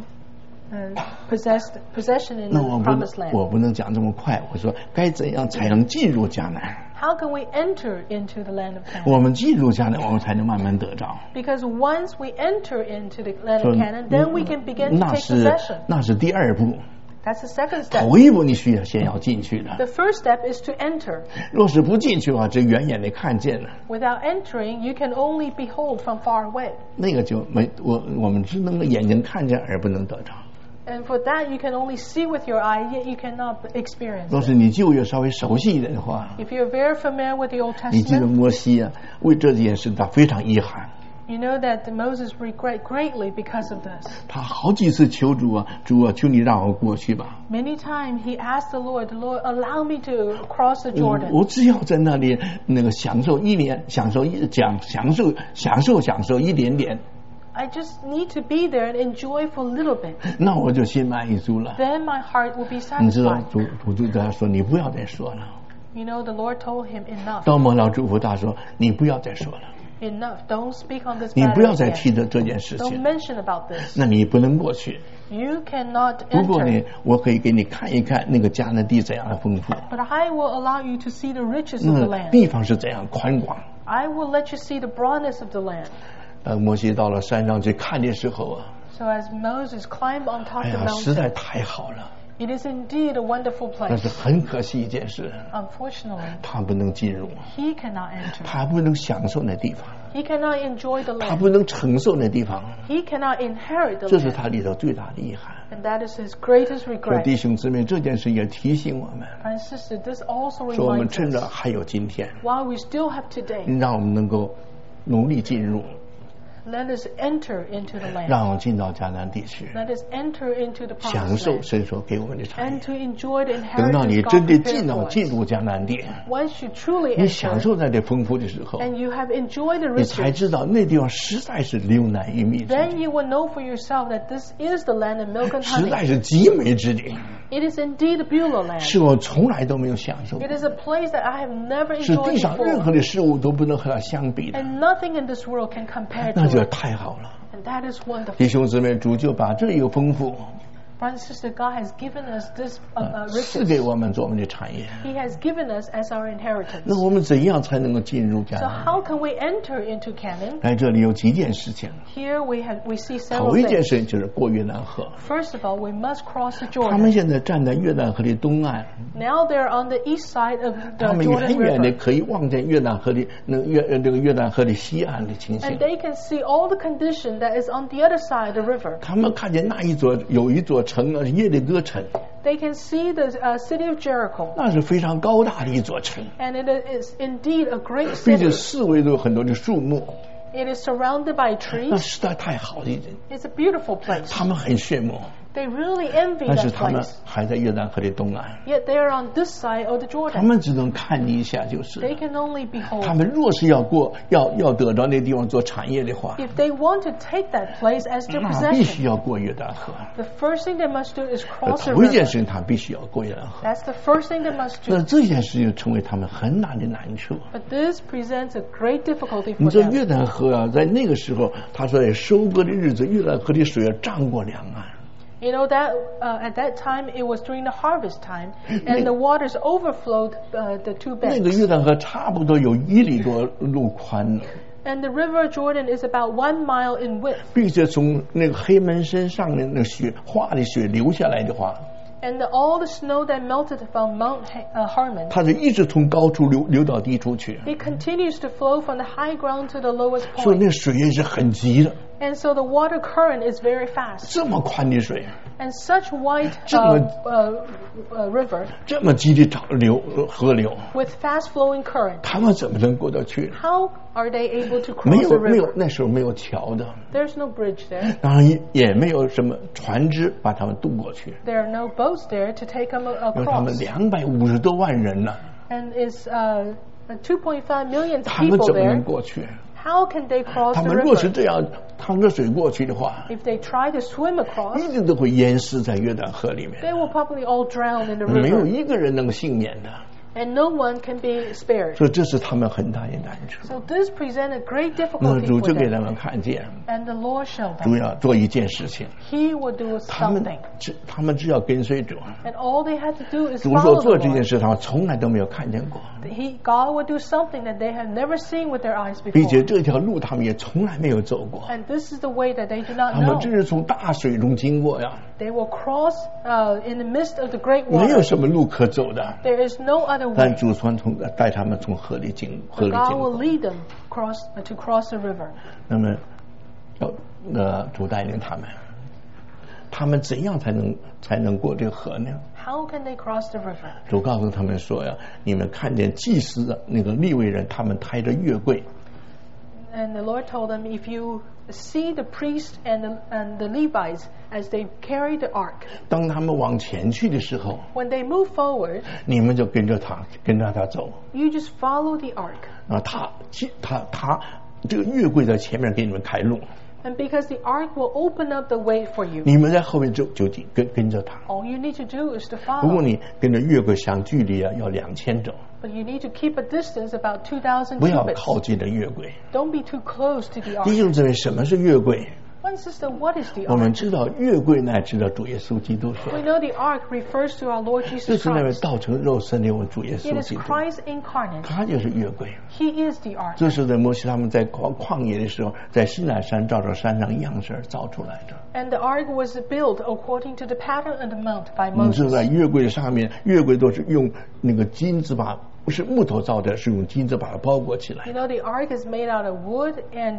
possession in 那 the 我 promised land? 不能讲这么快，我说该怎样才能进入迦南？ How can we enter into the land of Canaan? 我们进入迦南，我们才能慢慢得着。 Because once we enter into the land 说 of Canaan, then we can begin to 那 take 是 possession. 那是第二步， That's the second step. 头一步你需要先要进去的。 The first step is to enter. 若是不进去的话，只远远的看见了， Without entering, you can only behold from far away. 那个就没我们只能眼睛看见而不能得着。 And for that, you can only see with your eye, yet you cannot experience 若 it. 是你旧约稍微熟悉一点的话， If you're very familiar with the Old 你记得 Testament, 摩西啊，为这件事他非常遗憾， you know that Moses regret greatly because of this. 他好几次求主啊，主啊，求你让我过去吧。 Many times he asked the Lord, allow me to cross the Jordan. 我只要在那里那个享受一点，享受一点点， I just need to be there and enjoy for a little bit. 那我就心满意足了。 Then my heart will be 你知道 satisfied. 主就对他说：“你不要再说了。 You know, the Lord told him enough. ” 到末了嘱咐他说：“你不要再说了。 Enough. Don't speak on this 你 matter 不要再 again. 提这件事 Don't 情， mention about this. 那你不能过去。 You cannot 不过呢 enter. 我可以给你看一看那个迦南地怎样的丰富， But I will allow you to see the riches of the 那 land. 地方是怎样宽广。 I will let you see the broadness of the land. 摩西到了山上去看的时候啊， So as Moses climbed on top 哎 of the 呀，实在 mountain, 太好了。 it is indeed a wonderful 但是 place. 很可惜一件事， Unfortunately, 他不能进入， he cannot enter. 他不能享受那地方， He cannot enjoy the 他 land. 不能承受那地方， He cannot inherit the 这是 land. 他里头最大的遗憾。 And that is his greatest 说 regret. 弟兄姊妹，这件事也提醒我们， And sister, this also 说我们 reminds 趁着 us, 还有今天， while we still have today, 让我们能够努力进入， let us enter into the land. 让我们进到迦南地区， Let us enter into the 享 promised 受 land. 神所给我们的产 And 业。 to enjoy the 等到你 inheritance 真 God 的 prepared 进 for us. 入迦南地， Once you truly 你享 enter 受在这丰富的时候， and you have enjoyed the 你才 riches, 知道那地方实在是流奶与蜜之 then 地， you will know for yourself that this is the land of milk and 实 honey. 在是极美之地， It is indeed a Beulah land. 是我从来都没有享受过 It，is a place that I have never 是地 enjoyed 上任 before. 何的事物都不能和它相比的， And nothing in this world can compare 那 to 就 it. 太好了。 And that is wonderful. 弟兄姊妹，主就把这一个丰富 Brothers and sisters, God has given us this 赐 riches. 给我们做我们的产业。 He has given us as our inheritance. 那我们怎样才能够进入迦 So 南？ how can we enter into Canaan? 在这里有几件事情， Here we see several 头一件 things. 事就是过约旦河。 First of all, we must cross the 他们 Jordan. 现在站在约旦河的东岸， Now they're on the east side of 他 the 们 Jordan 远远的 River. 可以望见约旦河的这个约旦河的西岸的情形 And。they can see all the condition that is on the other side of the river. 他们看见那有一座城啊，耶利哥城， They can see the city of Jericho. 那是非常高大的一座城， And it is indeed a great 并且 city. 四围都有很多的树木， It is surrounded by 那 trees. 实在太好了， It's a beautiful place. 他们很羡慕。 They really envy 但是 that 他们 place. 还在约旦河的东岸， Yet they are on this side of the 他 Jordan. 们只能看一下就是了。 They can only 他 behold. 们若是要得到那地方做产业的话， If they want to take that place as their 那必须 possession, 要过约旦河。 the first thing they must do is cross the 头一件 river. 事情，他必须要过约旦河。 That's the first thing they must 那 do. 这件事情成为他们很大的难处。 But this presents a great difficulty 你 for 说 them. 约旦河啊，在那个时候，他说在收割的日子，约旦河的水涨过两岸。 You know that at that time it was during the harvest time, and the waters overflowed the two 那个 banks. 约旦河差不多有1里多路宽呢， And the river Jordan is about 1 mile in width. 并且从那个黑门山上面那雪化的水流下来的话， And all the snow that melted from Mount Hermon, 它就一直从高处流到低处去， it continues to flow from the high ground to the lowest 所以 point. 那水也是很急的。 And so the water current is very fast. 这么宽的水， And such wide 这么 river 这么急的河流， with fast flowing current, 他们怎么能过得去？ how are they able to 没 cross the 有没有， river? 那时候没有桥的， There's no bridge there. 当然也没有什么船只把他们渡过去， There are no boats there to take them 因为他们 across. 250多万人呢， And it's 2.5 million 他们 people 怎么能 there. 过去？ How can they cross 他 the 们若是 river? 这样趟着水过去的话， If they try to swim across, 一定都会淹死在约旦河里面， they will probably all drown in the 没有 river. 一个人能幸免的。 And no one can be spared. 所以这是他们很大的难处。 So this presents a great 那 difficulty 主 for 就给他 them. 们看见， And the Lord showed 主 them. 要做一件事情， He will do 他们 something. 只要跟随主。 And all they had to do is 主说 follow 做 the 这件 Lord. 事，他们从来都没有看见过， God will do something that they have never seen with their eyes 并且 before. 这条路他们也从来没有走过。 And this is the way that they do not 他们 know. 只是从大水中经过呀， They will cross in the midst of the great 没有 water. 什么路可走的。 There is no other 但 way. 主带他们从河里经 But God 过 will。lead them to cross the river. 那么，主带领他们怎样才能过这个河呢？ How can they cross the river? 主告诉他们说呀，你们看见祭司那个利未人，他们抬着月柜， And the Lord told them, if you see the priests and the Levites as they carry the ark, 当他们往前去的时候， when they move forward, 你们就跟着他走。 you just follow the ark. 啊，他这个月柜在前面给你们开路， And because the ark will open up the way for you, 你们在后面就跟着他。 all you need to do is to 不过 follow. 你跟着月柜相距离啊要2000肘， But you need to keep a distance about 2,000 不要 cubits. 靠近这月柜。 Don't be too close to the 弟 ark. 兄姊妹，什么是月柜？ One sister, what is the 我 ark? 们知道月柜乃知道主耶稣基督说 We，know the ark refers to our Lord 就 Jesus 是那位 Christ. 道成肉身的我们主耶 It 稣 is 基督， Christ incarnate. 他就是月柜。 He is the ark. 这是在摩西他们在旷野的时候，在西乃山照着山上样式而造出来的。 And the ark was built according to the pattern of the mount by 你知道 Moses. 在月柜的上面，月柜都是用那个金子把，不是木头造的，是用金子把它包裹起来 You。know, the ark is made out of wood and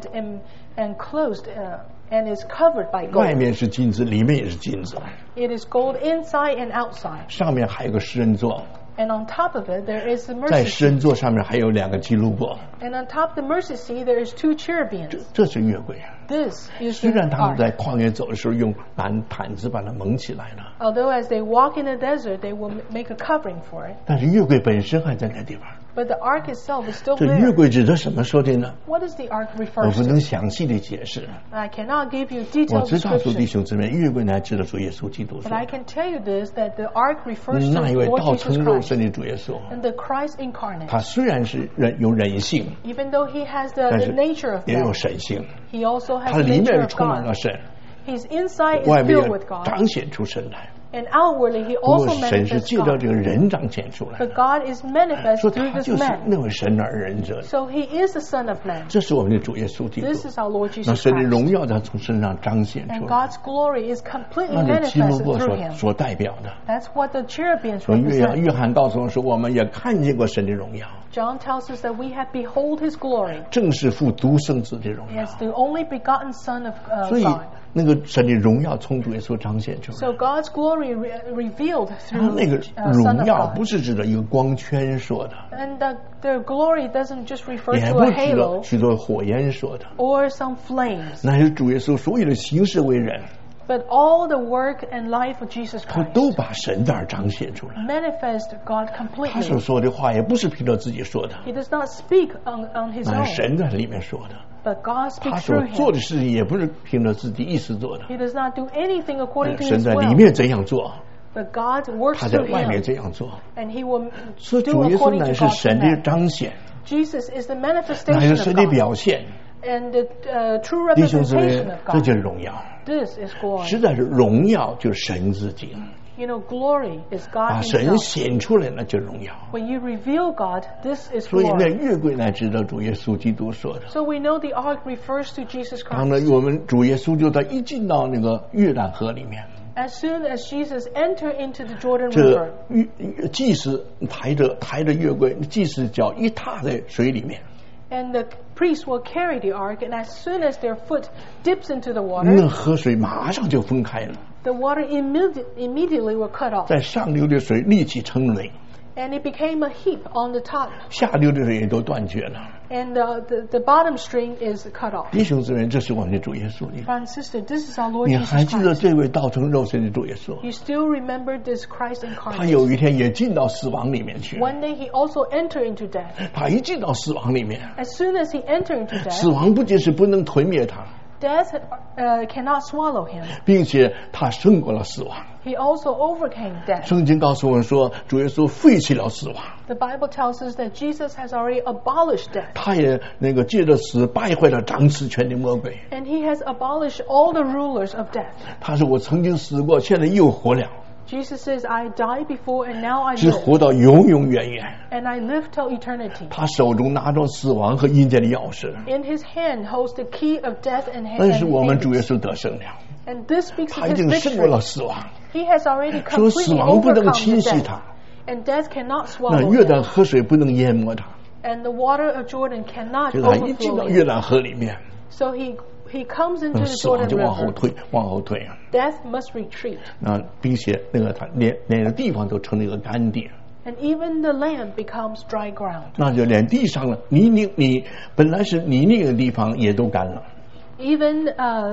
closed and is covered by 外 gold. 面是金子，里面也是金子， It is gold inside and outside. 上面还有个施恩座， And on top of it, there is the 在 mercy 施 seat. 恩座上面还有2个基路伯， And on top of the mercy seat, there is 2 cherubims. 这是月柜。 This is 虽 the 然他们 ark. 在旷野走的时候用毯子把它蒙起来了， Although as they walk in the desert, they will make a covering for it. 但是月柜本身还在那地方。 But the ark itself is still 这月 there. 柜指的什么说的呢？ What does the ark 我 refer 不 to? 能详细的解释。 I cannot give you 我 detailed 只告诉弟 description. 兄姊妹，月柜乃指的主耶稣基督 But 说 I can tell you this, that the ark refers to 那一位 Lord 道 Jesus 成肉 Christ 身的主耶稣， and the Christ incarnate. 他虽然是有人性， Even though he has the 但是 nature of 也有 man, 神性， he also has 他 the 里面 nature 是 of 充满了 God. 神， His inside is 外面 filled with God, 彰显出神来。 and outwardly he 不过 also 神是 manifests 借着这 God. 个人彰显出来 But 的， God is manifest 说 through 他 this 就是 man. 那位神而人者。 So he is the Son of Man. 这是我们的主耶稣基督。 This is our Lord 那 Jesus 神的 Christ. 荣耀在从身上彰显 And 出来， God's glory is completely 那是基督 manifested 伯 through him. 所代表的。 That's what the cherubims 说约 represent. 翰告诉我们说，我们也看见过神的荣耀， John tells us that we have beheld his glory 正是父独生子的荣耀。 as the only begotten Son of 所以 God. 那个神的荣耀从主耶稣彰显出来。 So God's glory revealed 他 through 那个 Son 荣 of 耀 God. 不是指的一个光圈说的， And the glory doesn't just refer 也 to 不 a 指的 halo 是做火焰说的， or some flames, 那是主耶稣所有的行事为人， but all the work and life of Jesus 他 Christ 都把神那儿彰显出来。 manifest God 他所 completely. 说的话也不是凭着自己说的， He does not speak on his 那 own, 是神在里面说的。 but God 他 speaks 所 through 做 him. 的事情也不是凭着自己意思做的， He does not do anything according to 神 his 在里 will, 面怎样做， but God works 他在 through 外面 him, 怎样做。 and he will 所以 do 主耶稣 according 乃 to 是 God's 神的 command. 彰显， Jesus is the 乃 manifestation 是 of 神的 God 表现。 and the true 弟兄姊妹 representation of， 这就 God. 是荣耀， This is glory. 实在是荣耀，就是神自己。 You know, glory is 把 God 神 himself. 显出来了，就荣耀。 When you reveal God, this is 所以那 glory. 月桂乃知道主耶稣基督说的。 So we know the ark refers to Jesus 当然， Christ. 我们主耶稣就在一进到那个约旦河里面， As soon as Jesus entered into the Jordan 这 River, 祭司抬着月桂，祭司脚一踏在水里面， and the priests will carry the ark, and as soon as their foot dips into the 那 water, 河水马上就分开了， the water immediately will cut off, 在上流的水立起成垒， and it became a heap on the top, 下流的水也都断绝了。 and the bottom stream is cut off. 弟兄姊妹，这是我们的主耶稣。 Brother and sister, this is our Lord 你还 Jesus 记得 Christ. 这位道成肉身的主耶稣？ You still remember this Christ 他 incarnate. 有一天也进到死亡里面去。 One day he also entered into death. 他一进到死亡里面， As soon as he entered into 死 death, 亡不仅是不能吞灭他， death cannot swallow him. 并且他胜过了死亡。 He also overcame death. 圣经告诉我们说，主耶稣废弃了死亡， The Bible tells us that Jesus has already abolished death. 他也借着死败坏了掌持权的魔鬼。 And he has abolished all the rulers of death. 他说：“我曾经死过，现在又活了， Jesus says, I died before and now I 只 live. 活到永永远远。 And I live till eternity. 他手中拿着死亡和阴间的钥匙， In his hand holds the key of death and 但是我们主耶 Hades. 稣得胜了， And this speaks 他 of 已 his 经胜过 victory. 了死亡。 He has already 说死 completely 亡不能 overcome 侵 the 袭 death. 他， And death cannot 那 swallow 约 him. 旦河水不能淹没他， And the water of Jordan cannot 就他一进 overflow 到 him. 约旦河里面， So he comes into 那 the 死亡 Jordan 就往后 River. 退，往后退啊。 Death must retreat. 那并且他连个地方都成了一个干地， And even the land becomes dry ground. 那就连地上了你本来是泥泞的地方也都干了。 Even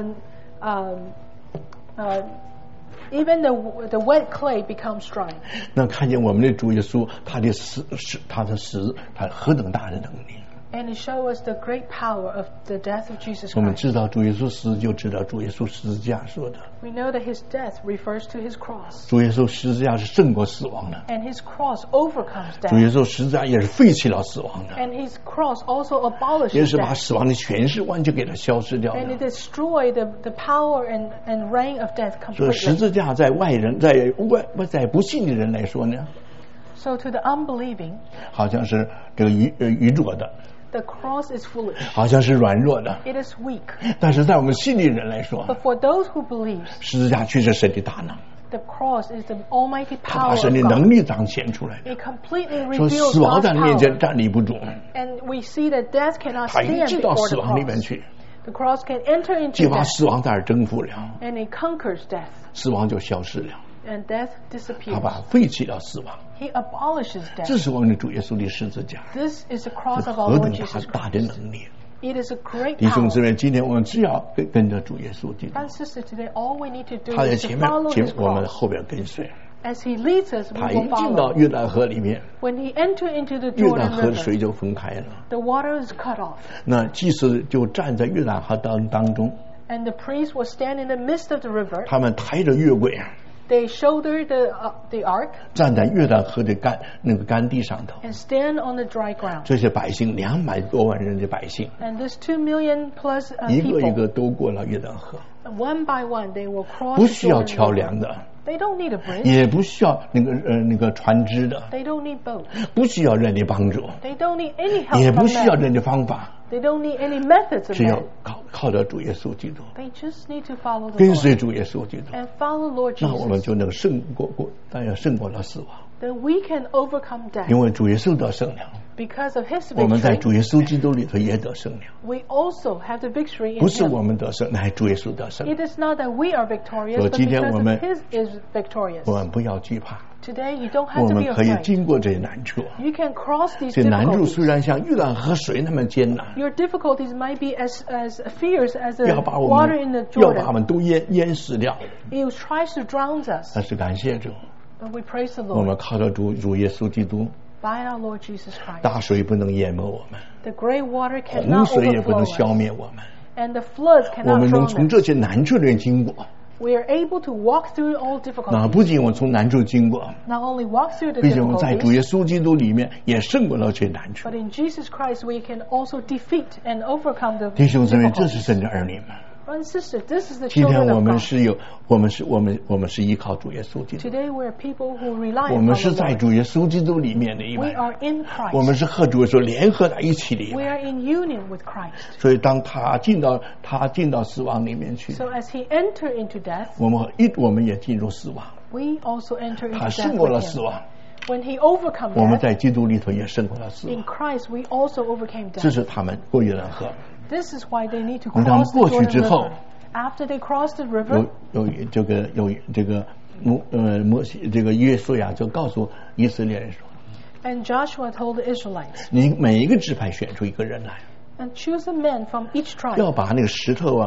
even the wet clay becomes dry. 那看见我们的主耶稣，他的死，他何等大的能力！ And it shows us the great power of the death of Jesus 我们 Christ. 知道主耶稣死，就知道主耶稣十字架说的， We know that his death refers to his cross. 主耶稣十字架是胜过死亡的， And his cross overcomes 主耶 death. 稣十字架也是废弃了死亡的， And his cross also 也 abolishes 是把 death. 死亡的权势完全给它消失掉 And 的 it。destroyed the power and reign of death 所以十 completely. 字架在外人在不信的人来说呢， So to the unbelieving, 好像是这个愚拙的， the cross is foolish. 好像是软弱的。 It is weak. 但是在我们信的人来说， But for those who believe, 十字架却是神的大能， the cross is the almighty 他 power 把 of 神的 God. 能力彰显出来。 It completely 说 reveals 死亡 God's 在面前 power. 站立不住， And we see that death cannot 他一 stand 进到 before 死 the 亡里面 cross. 去， The cross can enter 就 into 把 death, 死亡在这儿征服了， and it conquers death, 死亡就消失了， and death 他 disappears. 把废弃了死亡。 He abolishes 这 death. 是我们的主耶稣的十字架， This is the 是 cross of our 何 Lord 等 Jesus 大的 Christ. 能力！ It is a great 弟兄 power. 姊妹，今天我们只要跟着主耶稣基督， And sister, today all we need to do 他在 is to 前面 follow his 我们 cross. 后边跟随。 As he leads us, 他 we 一 will 进到 follow. 约旦河里面， When he entered into the 约旦 Jordan 河的 River, 水就分开了。 the water is cut off, 那祭司就站在约旦河当中， and the priest will stand in the midst of the river. 他们抬着月柜， They shoulder the ark 站在约旦河的干地上头。 and stand on the dry ground. 这些百姓200多万人的百姓， And this 2 million plus 一个一 people, 个都过了约旦河， one by one, they will cross 不 the 需要 Jordan 桥 River. 梁的， They don't need a bridge. 也不需要那个船只的， They don't need boats. 不需要人的帮助， They don't need any help 也不 from 需要 men. 人的方法， They don't need any methods of 只要 men. 靠着主耶稣基督， They just need to follow the 跟 Lord 随主耶稣基督， and follow Lord 那我们 Jesus. 就能当然胜过了死亡， Then we can overcome 因 death 为主耶稣得胜了， because of His 我们在 victory. 主耶稣基督里头也得胜了， We also have the victory 不 in 是 Him. 我们得胜，乃是主耶稣得胜。 It is not that we are victorious, 所以 but 今天 because 我们 of His is victorious. 我们不要惧怕， Today you don't have 我 to 们 be 可以 afraid. 经过这些难处。 You can cross these 这难处 difficulties. 虽然像约旦河水那么艰难， Your difficulties might be as fierce as the 要把我 water in the 们要把我 Jordan. 们都淹死掉。 It tries to drown us, 但是感谢主， but we praise the 我 Lord 们靠着主耶稣基督， by our Lord Jesus Christ. 大水不能淹没我们， The great water 洪 cannot 水也不能 overflow 消 us, 灭我们。 and the floods 我 cannot 们能 drown 从 us. 这些难处里经过， We are able to walk through all 那 difficulties. 不仅我们从难处经过， Not only walk through the 并且我们在主 difficulties, 耶稣基督里面也胜过了这难处 but。in Jesus Christ we can also defeat and overcome the 弟兄姊妹，这是 difficulties. 神的儿女们。 Brothers and sisters, this is the 今天 children 我 of 们 God. 是我们是依靠主耶稣基督， Today we are people who rely 我 upon 们 the 是在 Lord. 主耶稣基督里面的一 We 位， are in 我们 Christ. 是和主耶稣联合在一起的一 We 位。 are in union with Christ. 所以当他进到死亡里面去， So as he entered into death, 我们也进入死亡， we also enter 他 into 胜 death 过了 with 死 him. 亡， When he overcome 我们 death, 在基督里头也胜过了死 in 亡。 Christ we also overcame 这 death. 是他们过约旦河， This is why they need to 等他们 cross the 过去 Jordan 之后 River. After they cross the river, 有这个摩西约书亚就告诉以色列人说， and Joshua told the Israelites, 你每一个支派选出一个人来， and choose a man from each 要 tribe, 把那个石头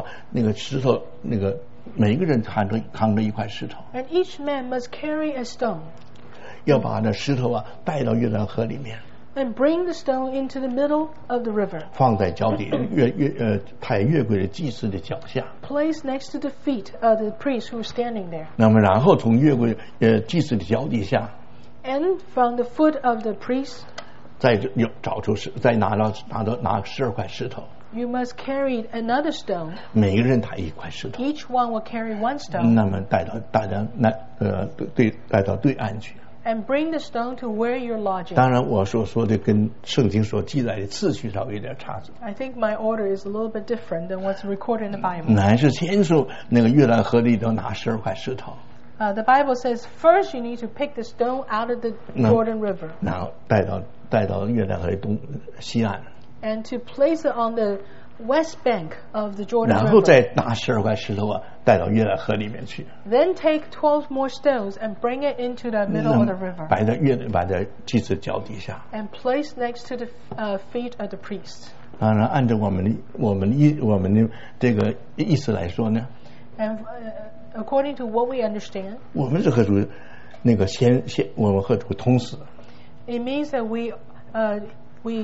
每一个人扛着一块石头， and each man must carry a stone, 要把那石头带到约旦河里面， and bring the stone into the middle of the river, 放在脚底太月柜的祭司的脚下。 placed next to the feet of the priest who was standing there. 那么然后从月柜祭司的脚底下， And from the foot of the priest, 再拿12块石头， you must carry another stone. 每个人抬一块石头， Each one will carry one stone, 那么带到对岸去。 and bring the stone to where you're lodging. 当然，我所说的跟圣经所记载的次序稍微有点差距。 I think my order is a little bit different than what's recorded in the Bible. 乃是先从那个约旦河里头拿12块石头， The Bible says first you need to pick the stone out of the Jordan River 然后带到约旦河的西岸， and to place it on the west bank of the Jordan 然后 River. 再拿12块石头带到约旦河里面去， Then take 12 more stones and bring it into the middle of the river 摆在祭司脚底下。 and place next to the feet of the priest. 当然，按照我们的这个意思来说呢， And according to what we understand, 我们是和主我们和主同死， it means that we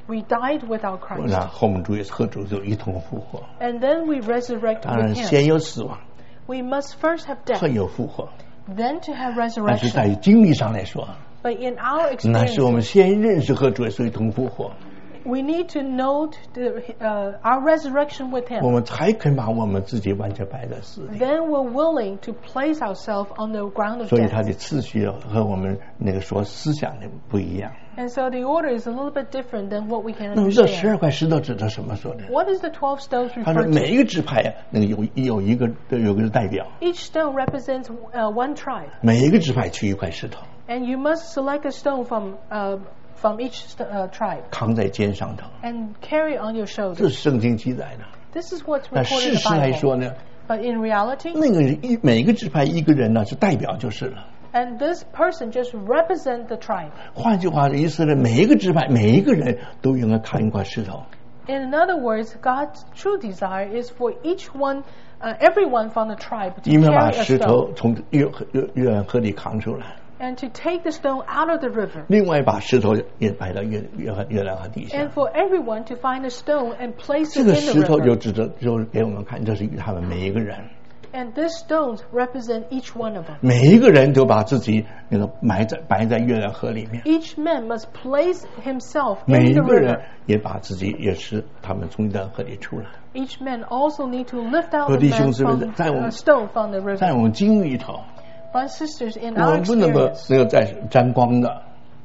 We died without Christ. 然后我们主耶稣和主就一同复活。 And then we resurrect 当然 with 先 him. 有死亡， We must first have death, 后有复活。 then to have 但是在 resurrection. 于经历上来说， But in our 那是我们 experience, 先认识和主耶稣一同复活， we need to know our resurrection with 我 him. 们才肯把我们自己完全摆在死里。 Then we're willing to place ourselves on the ground of 所以它 death. 的次序和我们那个说思想的不一样。 And so the order is a little bit different than what we can 那么这 understand. 12块石头指的什么说的？ What is the 12 stones 他说 referred 每 to? 一个支派啊，那个有一个代表， Each stone represents one tribe. 每一个支派取一块石头， And you must select a stone from each tribe 扛在肩上头。 and carry on your 这 shoulder. 是圣经记载的。 This is what's 但 recorded 事 in 实 the 来 Bible. 说呢， But in reality, 那个每一个支派一个人呢是代表就是了。 and this person just represents the tribe. 换句话的意思呢，每一个支派每一个人都应该扛一块石头。 In other words, God's true desire is for each one, everyone from the tribe to 你们把 carry a 石 stone 头从约翰河里扛出来， and to take the stone out of the river. 另外把石头也摆到约旦河底下 And。for everyone to find a stone and place 这 it 个 in 石 the 头就 river. 指着就是给我们看，这是他们每一个人， And these stones represent each one of them. 每一个人都把自己那个摆在约旦河里面， Each man must place himself 每 in 一 the 个人 river. 也把自己也是他们从约旦河里出来。 Each man also need to lift out 各 the 弟兄 man 姊妹， from 在我们 a stone from the 在 river. 我们经历里头， Brothers and sisters, in 我 our 们不能够 experience, 那个在沾光的。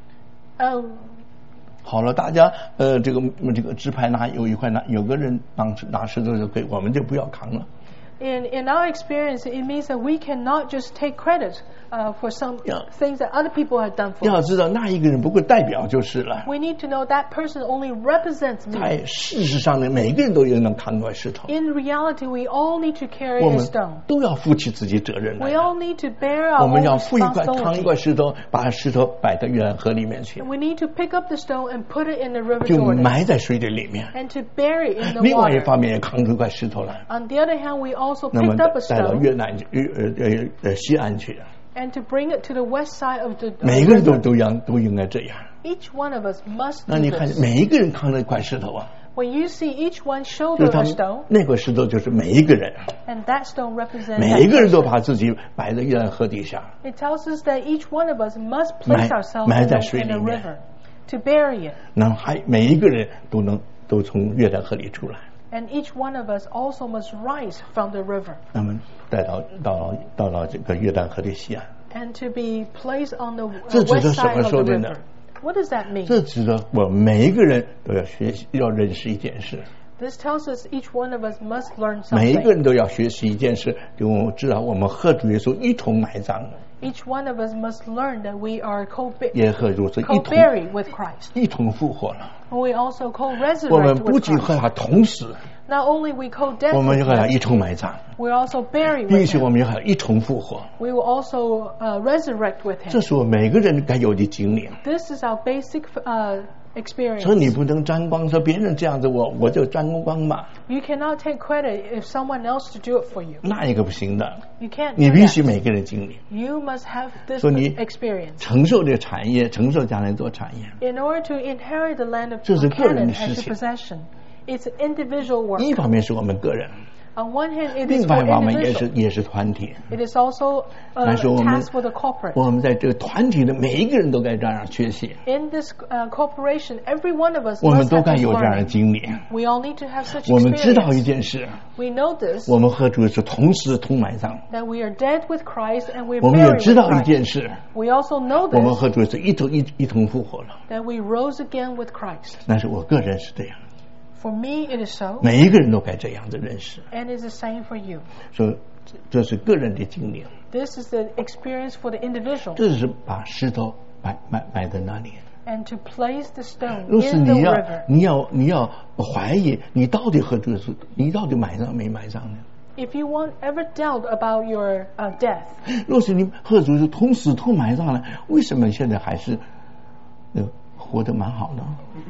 好了，大家这个支派有个人拿石头就可以，我们就不要扛了。 in our experience, it means that we cannot just take credit for some Yeah. things that other people have done for 要 us. 知道那一个人不过代表就是了。 We need to know that person only represents me. 在事实上呢，每一个人都有能扛块石头， In reality, we all need to carry 我 a 们 stone. 都要负起自己责任 We 来。 all need to bear 我 our 们 own 要扛一块 responsibility. 石头，把石头摆到约旦河里面去， And we need to pick up the stone and put it in the river 就 Jordan 埋在水的里面。 and to bury it in the 另外一 water. 方面也扛出一块石头来， On the other hand, we also 那么 picked up a 带到 stone 越南西岸去。 and to bring it to the west side of the 每个人 river. 都应该这样。 Each one of us must 那 do 你看， this. 每一个人扛着一块石头啊， When you see each one 就 shoulder 是他 a 们 stone, 那块石头就是每一个人， and that stone represents 每一 that 个人都 person. 把自己摆在约旦河底下。 It tells us that each one of us must place ourselves 埋 in 在 the, 水 in 里 the 面。 river to bury it. 那每一个人都从约旦河里出来， And each one of us also must rise from the river 那么带到了这个约旦河的西岸。 and to be placed on the 这指的 west 什么 side of 说 the 的呢？ river. What does that mean? 这指的我们每一个人都要学习，要认识一件事。 This tells us each one of us must learn 每一个 something. 人都要学习一件事，就我们知道我们和主耶稣一同埋葬的， Each one of us must learn that we are 也和主耶稣一同 co-buried with Christ. 一同复活了。 We also 我 co-resurrect 们不 with 仅和 Christ. 他同死， Not only we co-death 我们 with 就和他一 Him, 同埋葬， we also bury 并 with 且我 Him. 们也和他一同复活。 We will also resurrect with 这 Him. 是我们每个人该有的经历。 This is our basic experience. 所以你不能沾光，说别人这样子，我就沾光吧， You cannot take credit if someone else to do it for you. 那一个不行的。 You can't 你 do 必须 that. 每个人经历， You must have this 说你 experience. 承受这个产业，承受将来做产业。 In order to inherit the land of 这是个人的 Canaan 事 as 情。 a possession, it's an individual work. 一方面是我们个人， On one hand, it 另 is 外 for 一方面 individual. 也是团体。 It is also a 但是我们 task for the corporate. 我们在这个团体的每一个人都该这样学习， In this corporation, every one of us 我们 must 都 have 该 this 有这样的 learning. 经历。 We all need to have such 我们知道一 experience. 件事， We know this, 我们和主是同时同埋葬。 that we are dead with Christ and we're 我们也 buried 知 with 道一 Christ. 件事， We also know 我们 this, 和主是一同复活了。 that we rose again with Christ. 但是我个人是这样， For me, it is so, 每一个人都该这样子认识。 and it's the same for you. 说这是个人的经历， This is the experience for the individual, 这是把石头埋在那里。 and to place the stone 若是 in the 你 river. 要怀疑你到底和主耶稣，你到底埋葬没埋葬呢？ If you won't ever doubt about your death, 若是你和主耶稣同死同埋葬了，为什么现在还是活得蛮好呢？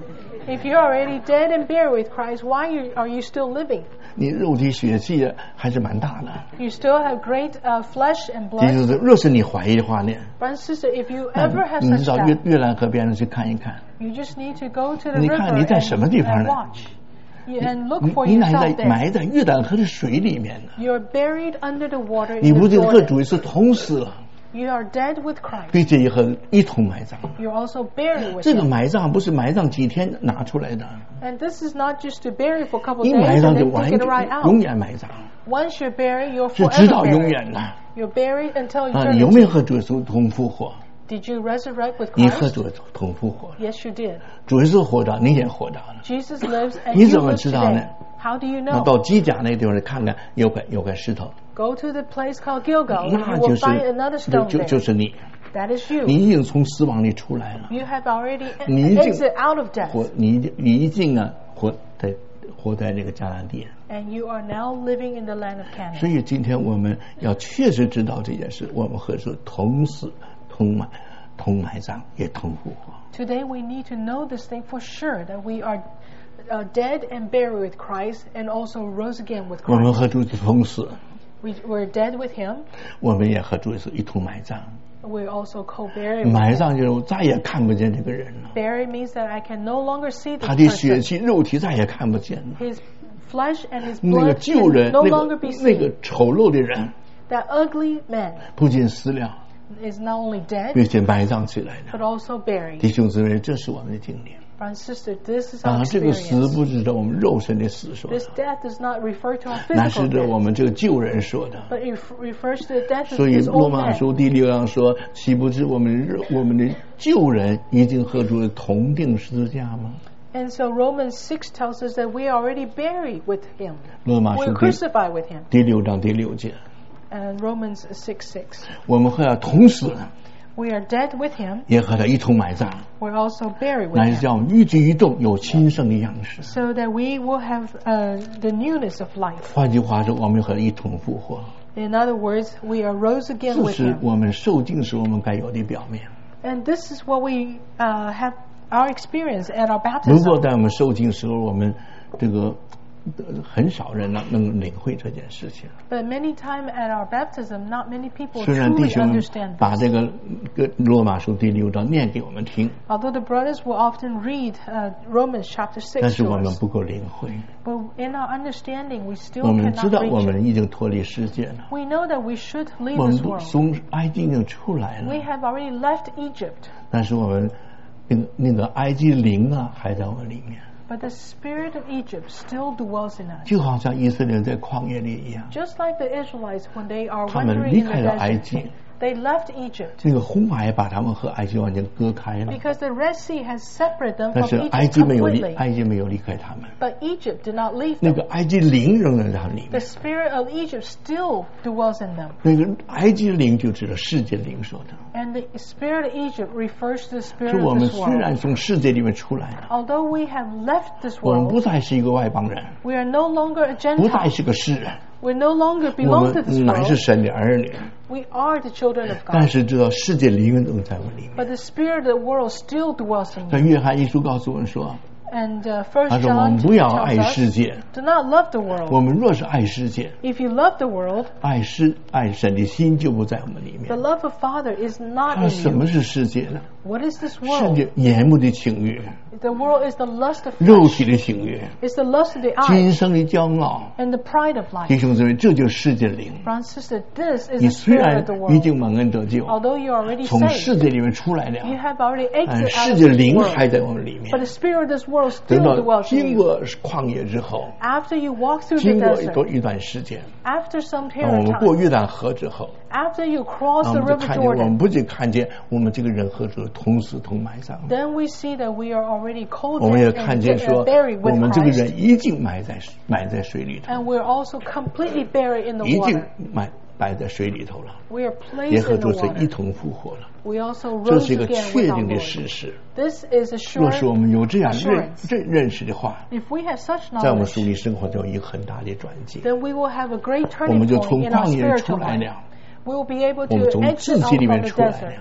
If you're already dead and buried with Christ, why are you still living? 你肉体血气还是蛮大的。 You still have great flesh and 也 blood. 就是若是你怀疑的话呢， Brother and sister, if you ever have 你 such 知道 doubt, 越南河边上去看一看， you just need to go to the 你看 river 你在什么地方 and 呢？ watch. And look for 你 yourself there. 埋在约旦河的水里面呢。 You're buried under the water 你 in 不 the 仅和 Jordan. 主耶稣同死了， You are dead with Christ. 并且也和一同埋葬。 You're also buried with 这个 Him. 埋葬不是埋葬几天拿出来的， And this is not just to bury for a couple 一 days 埋 and 葬就 then 完 take it right 永 out. 远埋葬， Once you're buried, you're 是直 forever 到永 buried. 远的。 You're buried until 你有没有 eternity. 和主耶稣同复活？ Did you resurrect with 你和 Christ? 主耶稣同复活了， Yes, you did. 主耶稣活着，你也活着了。 Jesus lives and 你 you 怎么 live 知道呢？ today. How do you 那 know? 到基甲那个地方去看看，有块石头， Go to the place called Gilgal. 那 You 就 will 是 find another stone 就是 there. 你， That is you. 你已经从死亡里出来了， You have already 你已经 exit out of death. 你已经活在这个迦南地。 And you are now living in the land of 所 Canaan. 以今天我们要确实知道这件事，我们和主同死、同埋葬，也同复活。 Today we need to know this thing for sure, that we are dead and buried with Christ and also rose again with 我们 Christ. 和主同死， We're dead with Him. 我们也和主耶稣一同埋葬。 We're also co-buried with 埋 Him. 葬就是再也看不见这个人了， Buried means that I can no longer see 他 this 的血 person. 气、肉体再也看不见了。 His flesh and his 那个 blood 旧人， can no 那 longer 个 be 那个 seen. 丑陋的人， That ugly man 不仅死了， is not only dead, 并且埋葬起来 but 了。 also buried. 弟兄姊妹，这是我们的经历。 Brother and sister, this is 当 our 然，这个死 experience. 不是指我们肉身的死说 This 的， death does not refer to our 那 physical 是指我 death, 们这个旧人说的。 but it refers to the death of 所以 his 罗 old 马 man. 书第6章说：“岂不知我们的旧人已经和主同定十字架吗 And so Romans 6 tells us that we are already buried with him. 罗马书 We're crucified with him. 第6章第6节， And Romans 6:6. 我们和他同死， We are dead with him. 也和他一同埋葬， We're also buried with 乃是 him. 叫我们一举一动有新生的样式。 So that we will have the newness of life. 换句话说，我们和他一同复活。 In other words, we are rose again 这 with 是 him. 我们受敬时我们该有的表面。 And this is what we have our experience at our 如果 baptism. 在我们受敬时候，我们这个很少人能领会这件事情。 But many times at our baptism, not many people 虽然弟 truly 兄 understand 把 this. 这个罗马书第6章念给我们听， Although the brothers will often read Romans chapter 但 6 是 to 我们 us, 不够领会。 but in our understanding, we still 我们知 cannot 道我 reach it. 们已经脱离世界了， We know that we should leave 我们 this world. 从埃及已经出来 We 了， have already left Egypt, 但是我们那个埃及灵啊还在我们里面， but the spirit of Egypt still dwells in us. 就好像以色列人在旷野里一样， Just like the Israelites when they are 他们 wandering 离 in the 开了埃 desert, 及， they left Egypt 这个红海把他们和埃及完全割开了， because the Red Sea has separated them 但 from 是 Egypt 埃及没有 completely. 离开他们， But Egypt did not leave 那 them. 个埃及灵仍然在他里 The 面， spirit of Egypt still dwells in them. 那个埃及灵就指的世界灵说的。 And the spirit of Egypt refers to the 是 spirit 我 of 们 this 虽然 world. 从世界里面出来了， Although we have left this 我们不 world, 再是一个外邦人， we are no longer a 不再 Gentile. 是个世人， We no longer 我 belong to 们 this 乃是 world. 神的儿女。 We are the children of 但 God. 是知道世界灵仍在我们里面。 But the spirit of the world still dwells in 在 you. 约翰一书告诉我们说， And 他 First 说我 John 们不要 tells 爱 us, 世界， do not love the 我 world. 们若是爱世界， If you love the world, 爱神的心就不在我们里 the 面。 love of Father is not 他 in 什么 you. 是世界呢？ What is this 世 world? 界眼目的情欲， The world is the lust of 肉 flesh. 体的情欲， It's the lust of the 今 eye 生的骄傲。 and the pride of life. 弟兄姊妹，这就是世界灵。 Brother and sister, this is 你 the 虽 spirit 然 of the 已 world. 经蒙恩得救， Although you are already 从 saved, 世界里面出来 you 了， have already 但 exited 世 out 界 of this 灵 world. 还在我们里 But 面。 the spirit of this world 等 still 到 dwells in 经 you. 过旷野之后， After you walk through 经 the 过 desert, 一段时间， after some 当我 period 们 of 过 time, 约旦河之后， after you cross 我 the 们就 river 看见，我们 Jordan, 不仅看见我们这个人和主同死同埋葬， then we see that we are already cold 我们也 and 看见说， buried 我 with 们这个 Christ, 人已经埋在水里头， and we're also completely buried in the 已经 water. 埋在水里头了， We are 也 placed 和 in 主 the 是一 water. 同复活了。 We also 这 rose 是一个 again 确 with 定 our 的 Lord. 事实。 This is a 若是 sure 我们有这样 assurance. 认识的话， If we have such 在我们属 knowledge, 灵生活中有一个很大的转机。 then we will have a great 我 turning 们就从 point in our 旷野出 spiritual 来 life. 了， We will be able 我们 to 从 exit 自 out 己里 from 面 the 出来 desert. 了，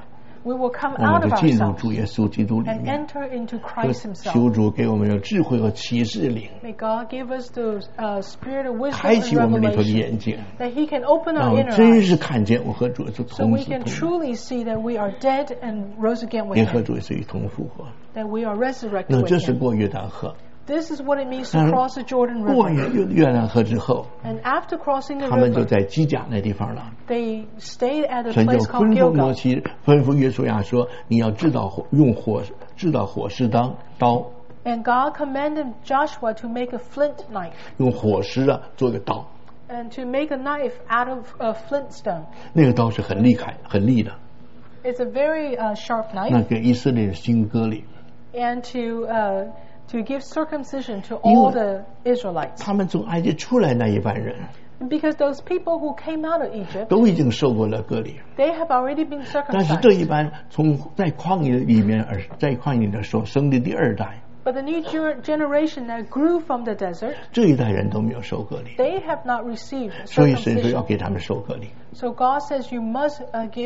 we will come 我们 out 就 of 进入 ourselves 主耶稣基督里 and 面。 enter into Christ himself. 求主给我们有智慧和启示灵， May God give us the spirit of wisdom 开启 and 我们里头的 revelation, 眼睛， that he can open 让 our 我们 inner 真 eyes, 是看见我和主耶稣 so 同 we 死 can 同活， truly see that we are dead and rose again with 联合 him, 主耶稣一同复活。 that we are resurrected 那 with 这是 him. 过约旦河。 This is what it means to 但 cross the Jordan 过 River. 约旦河之后， And after crossing the 他们就 river, 在基甲那地方了。 they stayed at a 神就 place called 吩咐摩 Gilgal. 西，吩咐约书亚说：“你要制造火石刀， And God commanded Joshua to make a flint knife 用火石啊做个刀。 and to make a knife out of flint stone. 那个刀是很厉害、很利的， It's a very sharp 那 knife, 给以色列人心割礼。 and to give circumcision to all the Israelites. 他们从埃及出来那一班人， Because those people who came out of Egypt, 都已经受过了割礼， they have already been 但是这 circumcised. 一班从在旷野里面在旷野里所生的第二代， But the new generation that grew from the desert, 这一代人都没有受割礼， they have not received 所以神说要 circumcision. 给他们受割礼。 So God says you must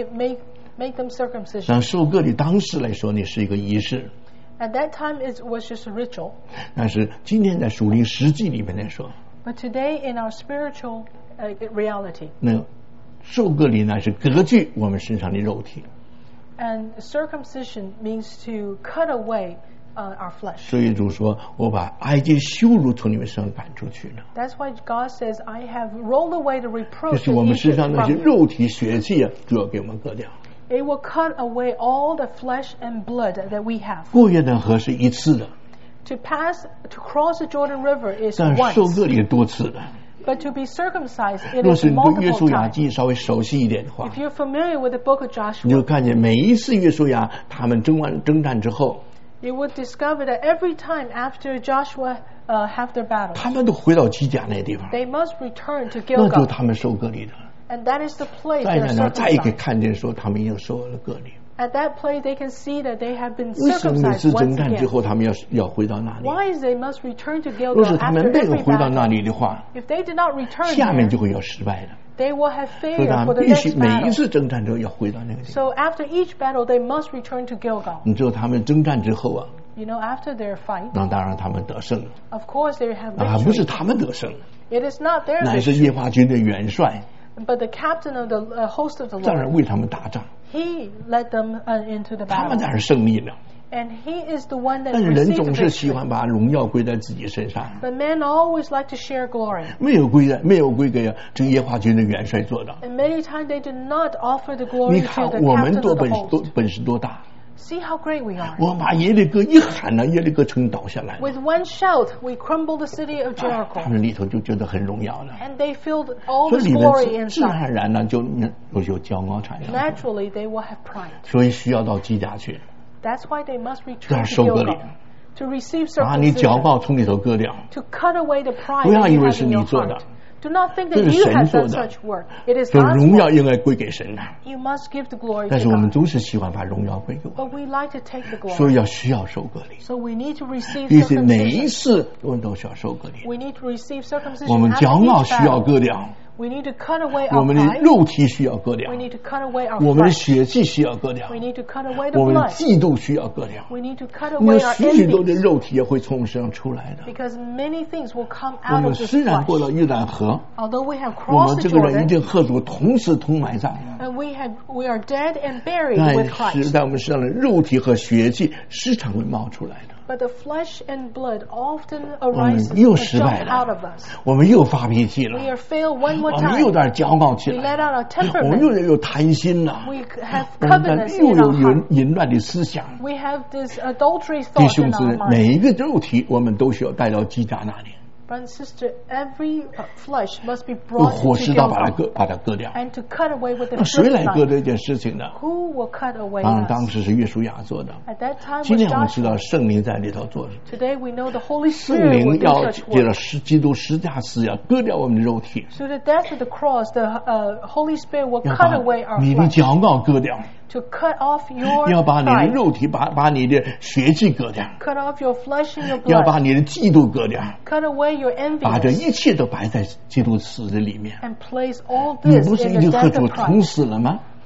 make them circumcision. 但受割礼当时来说呢是一个仪式， At that time it was just a ritual. 但是今天在属灵实际里面来说， But today in our spiritual reality, 那受割礼乃是割据我们身上的肉体， and circumcision means to cut away our flesh. 所以主说我把埃及羞辱从你们身上赶出去了， That's why God says, I have rolled away the 就 reproach 是我 of 们身 Egypt 上那些 from you. 肉体血气啊，主要给我们割掉。 It will cut away all the flesh and blood that we have. 过约旦河是一次的， To cross the Jordan River is 但受 once, 割礼多次的。 but to be circumcised, it 若 is 是你对约 multiple 书亚 times. 记稍微熟悉一点的话， If you're familiar with the book of 你就 Joshua, 看见每一次约书亚他们征战之后， you would discover that every time after Joshua have their battle, 他们都回到基甲那地方， they must return to 那就是 Gilgal. 他们受割礼的。 And that is the place 在 they 那 are 呢，再一个 circumcised. 看见说他们已经受了割礼。 At that place, they can see that they have been 为什么每 circumcised 次征 once 战之 again. 后他们要回到那里？ Why is they must return to 若 Gilgal 是他们 after 没有 every 回到那 battle? 里的话， If they did not return 下面 there, 就会有失败的。 they will have 所以 failure 他 for 们 the 必须 next 每一 battle. 次征战之后要回到那个地方。 So after each battle, they must return to Gilgal. 你知道他们征战之后啊， You know, after their fight, 那当然他们得胜了， of course they have 不是 victory. 他们得胜， It is not their 乃是 victory, 耶和华军的元帅， but the captain of the host of the 在那 Lord. 为他们打仗， He led them into the 他们 battle. 在那胜利了。 And he is the one that 但是人 received 总 the 是喜 victory. 欢把荣耀归在自己身上， But men always like to share glory. 没有归给这个耶和华军的元帅做的。 And many times they do not offer the 你 glory 看 to the 我们 captain 多 of the 本 host. 事多大！ See how great we are. 我把耶利哥一喊呢，耶利哥城倒下来了， With one shout, we crumble the city of 他 Jericho. 们里头就觉得很荣耀了， And they filled all 所以 this 里面 glory 自然 inside. 而然呢就有骄傲产生， Naturally, they will have pride. 所以需要到基甲去， That's why they must 这样 return to 受割礼， Gilgal to receive 把你骄 circumcision, 傲从里头割掉。 to cut away the pride 不要 that 以 you 为 have 是 in 你 your 做的， heart. Do not think 这 that 是 you 神 have 做 done 的， such work. It is 这 God's 荣耀 work. 应该归给神的， You must give the glory 但 to 是我们 God. 总是喜欢把荣耀归给我， But we like to take the 所以 glory. 需要受割礼。 So we need to receive 于是每一 circumcision. 次我们都需要受割礼， We need to receive 我 circumcision 们 after 骄傲 each 需要 battle. 割掉， We need to cut away 我 our 们的 pride. 肉体需要割掉 We，need to cut away our 我们的 flesh. 血气需要割掉， We need to cut away the 我们的 blood. 嫉妒需要割掉。 We need to cut 你有 away our 许多的 envy. 肉体也会从我们身上出来的。 Because many things will come 我 out 们 of this 虽然过 flesh. 了约旦河， Although we have 我们 crossed 这 the 个人已 Jordan, 经和主同死同埋葬了， and we are dead and buried 但 with 是 Christ. 在我们身上的肉体和血气时常会冒出来的。 But the flesh and blood often 我 arises 们又 and 失败 jump out 了 of us. 我们又发脾气 We 了， are failed one more 我们有 time. 点骄傲起 We 来 let out our 我们 temperament. 有贪心了， We have 我们 covetousness 又 in 有 our heart. 淫乱的思想。 We have this adultery 弟 thought 兄 in 姊 our 妹， mind. 每一个肉体我们都需要带到基甲那里， Brother and sister, every flesh must be 用 brought 火 to 石刀把它 Gilgal 割掉。 and to cut away with the 那谁 flint 来割 knife. 这件事情呢？ Who will cut away 当然，当 us? 时是约书亚做的。 At that time 今 was 天我们知 Joshua. 道圣灵在里头做的， Today we know the Holy 圣 Spirit will 灵 do 要 such 借着 work. 基督十架死要割掉我们的肉体， Through the death of the cross, the Holy Spirit will 要 cut 把 away our 你的 flesh. 骄傲割掉， To cut off your 要把你的 pride. 肉体把你的血气割掉， Cut off your flesh and your 要把 blood. 你的嫉妒割掉， Cut away your 把这 envy 一切都摆在基督死的里面。 and place all 你 this 不是 in 已 the 经和 death 主 of 同 Christ. 死了吗？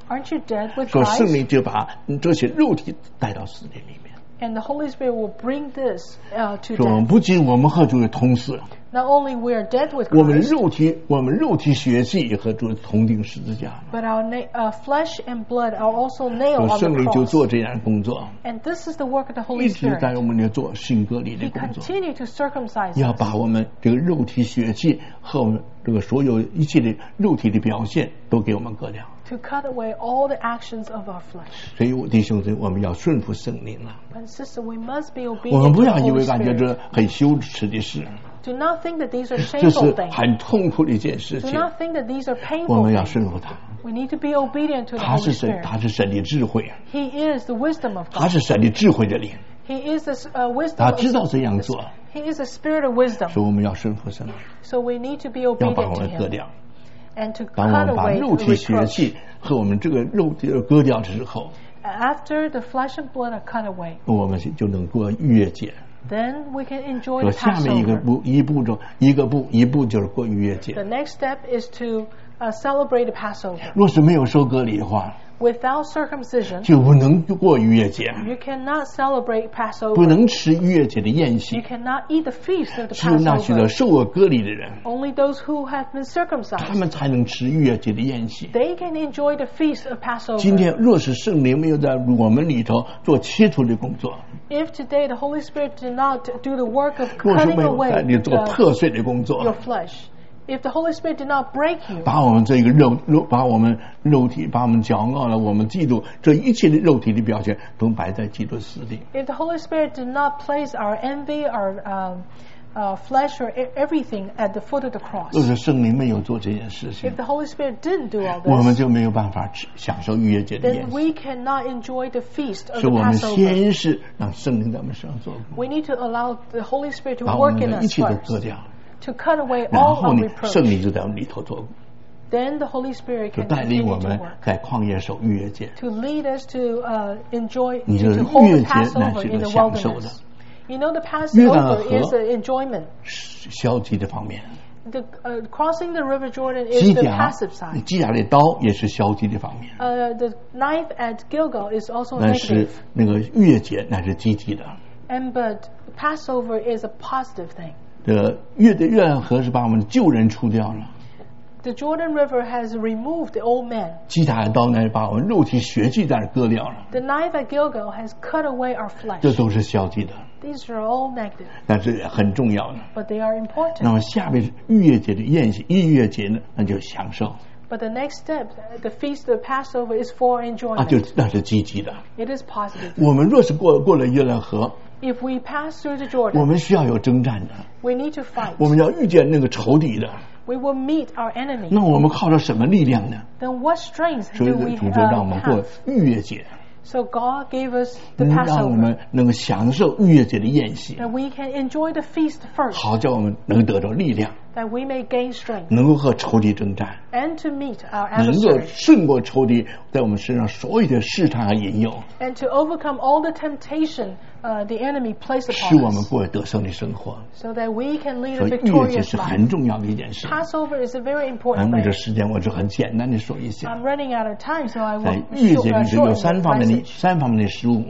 Aren't you dead with 说圣 Christ? 灵就把这些肉体带到死地里面。 And the Holy Spirit will bring this to 说我们 death. 不仅我们和主同死， Not only we are dead with 我们 Christ, 肉体血气也和主同定十字架了。 but our flesh and blood are also 说 nailed on 圣 the 灵就 cross. 做这样的工作， And this is the work of the 一 Holy 直在 Spirit. 我们里做性隔离的 He 工作， continued to circumcise 要 us, 把我们这个肉体血气和我们这个所有一切的肉体的表现都给我们割掉。 to cut away all the actions of our flesh. 所以，弟兄姊妹，我们要顺服圣灵了。 And sister, we must be 我们 obedient 不 to 要 the 以 Holy 为感觉 Spirit. 这很羞耻的事， Do not think that these are 这 shameful 是 things. 很痛苦的一件事 Do 情。 not think that these are 我 painful 们要 things. 顺服他， We need to be obedient to the 他 Holy 是神， Spirit. 他是神的智慧， He is the wisdom of 他 God. 是神的智慧的灵， He is the wisdom 他 of 知道这样做， He is the spirit of wisdom. 所以我们要顺服神， So we need to be 要把 obedient 我 to 们割 Him 掉。 and to 当我 cut 们把 away 肉 the 体血 reproach. 气和我们这个肉体割掉之后， After the flesh and blood are cut away, 我们就能过逾越节。 then we can enjoy 说 the 下面一个 Passover. 步，一步就是过逾越节 The。next step is to celebrate the Passover. 若是没有受割礼的话， Without circumcision, 就不能过逾越节， you cannot celebrate 不 Passover. 能吃逾越节的宴 You 席。 cannot eat the feast of the 只有那许多 Passover. 受过割礼的人， Only those who have been 他 circumcised, 们才能吃逾越节的宴席。 they can enjoy the feast of 今 Passover. 天若是圣灵没有在我们里头做切除的工作， If today the Holy Spirit did not do the work of 若是 cutting 没有在 away 里做破碎的工 your 作， flesh, if the Holy Spirit did not break you, 把我们这个把我们肉体，把我们骄傲了，我们嫉妒，这一切的肉体的表现，都摆在基督死里。 if the Holy Spirit did not place our envy, our flesh, or everything at the foot of the cross, 若是圣灵没有做这件事情 if，the Holy Spirit didn't do all 我们 this, 就没有办法享受逾越节的 then 宴席。 we cannot enjoy the feast of 所 the 以我们 Passover. 先是让圣灵在我们身上做工， We need to allow the Holy Spirit to 把我 work 们 in 的一 us 切都割 first, 掉， to cut away 然 all 后 our 呢，圣 reproach. 灵就在我们里头做工， Then the Holy Spirit 就 can 带领 continue 我 to 们 work, 在旷野守逾越节。 to lead us to enjoy, 你的 to hold 逾越 the 节乃 Passover 是 in 个 the 享受的， wilderness. You know, the 约旦河 Passover is an enjoyment. 消极的方面， The crossing the River Jordan 基 is the 甲 passive side. 基甲的刀也是消极的方面， The knife at Gilgal is also 但是 negative. 那个逾越节乃是积极的。 But Passover is a positive thing. 这个约旦河是把我们的旧人除掉了， The Jordan River has removed the old man. 基甲的刀呢把我们肉体血气在那割掉了， The knife at Gilgal has cut away our 这 flesh. 都是消极的， These are all negative, 但是很重要的。 but they are 那 important. 么下面是逾越节的宴席，逾越节呢，那就享受， But the next step, the feast of Passover, is for 那 enjoyment. 是积极的。 It is positive. 我们若是过了约旦河， If we pass through the 我 Jordan, 们需要有征战的， we need to fight. 我们要遇见那个仇敌的。 We will meet our enemy. 那我们靠着什么力量呢？ Then what strength 所以 do we 主就让我们过 have? 逾越节， So God gave us the 让我 Passover, 们能够享受逾越节的宴席， that we can enjoy the feast first, 好叫我们能得着力量， that we may gain strength, 能够和仇敌征战， and to meet our 能够 adversary, 胜过仇敌在我们身上所有的试探和引诱， and to overcome all the temptation the enemy placed 使 upon 我们 us, 过得胜的生活。 so that we can lead 所 a 以逾越节 victorious 是 life. 很重要的一件事。 Passover is a very 咱 important 们这 thing. 时间我只很简单的说一下， I'm running out of time, so I 在 will 逾越节里头有 shorten 三 the 方面的 message. 食物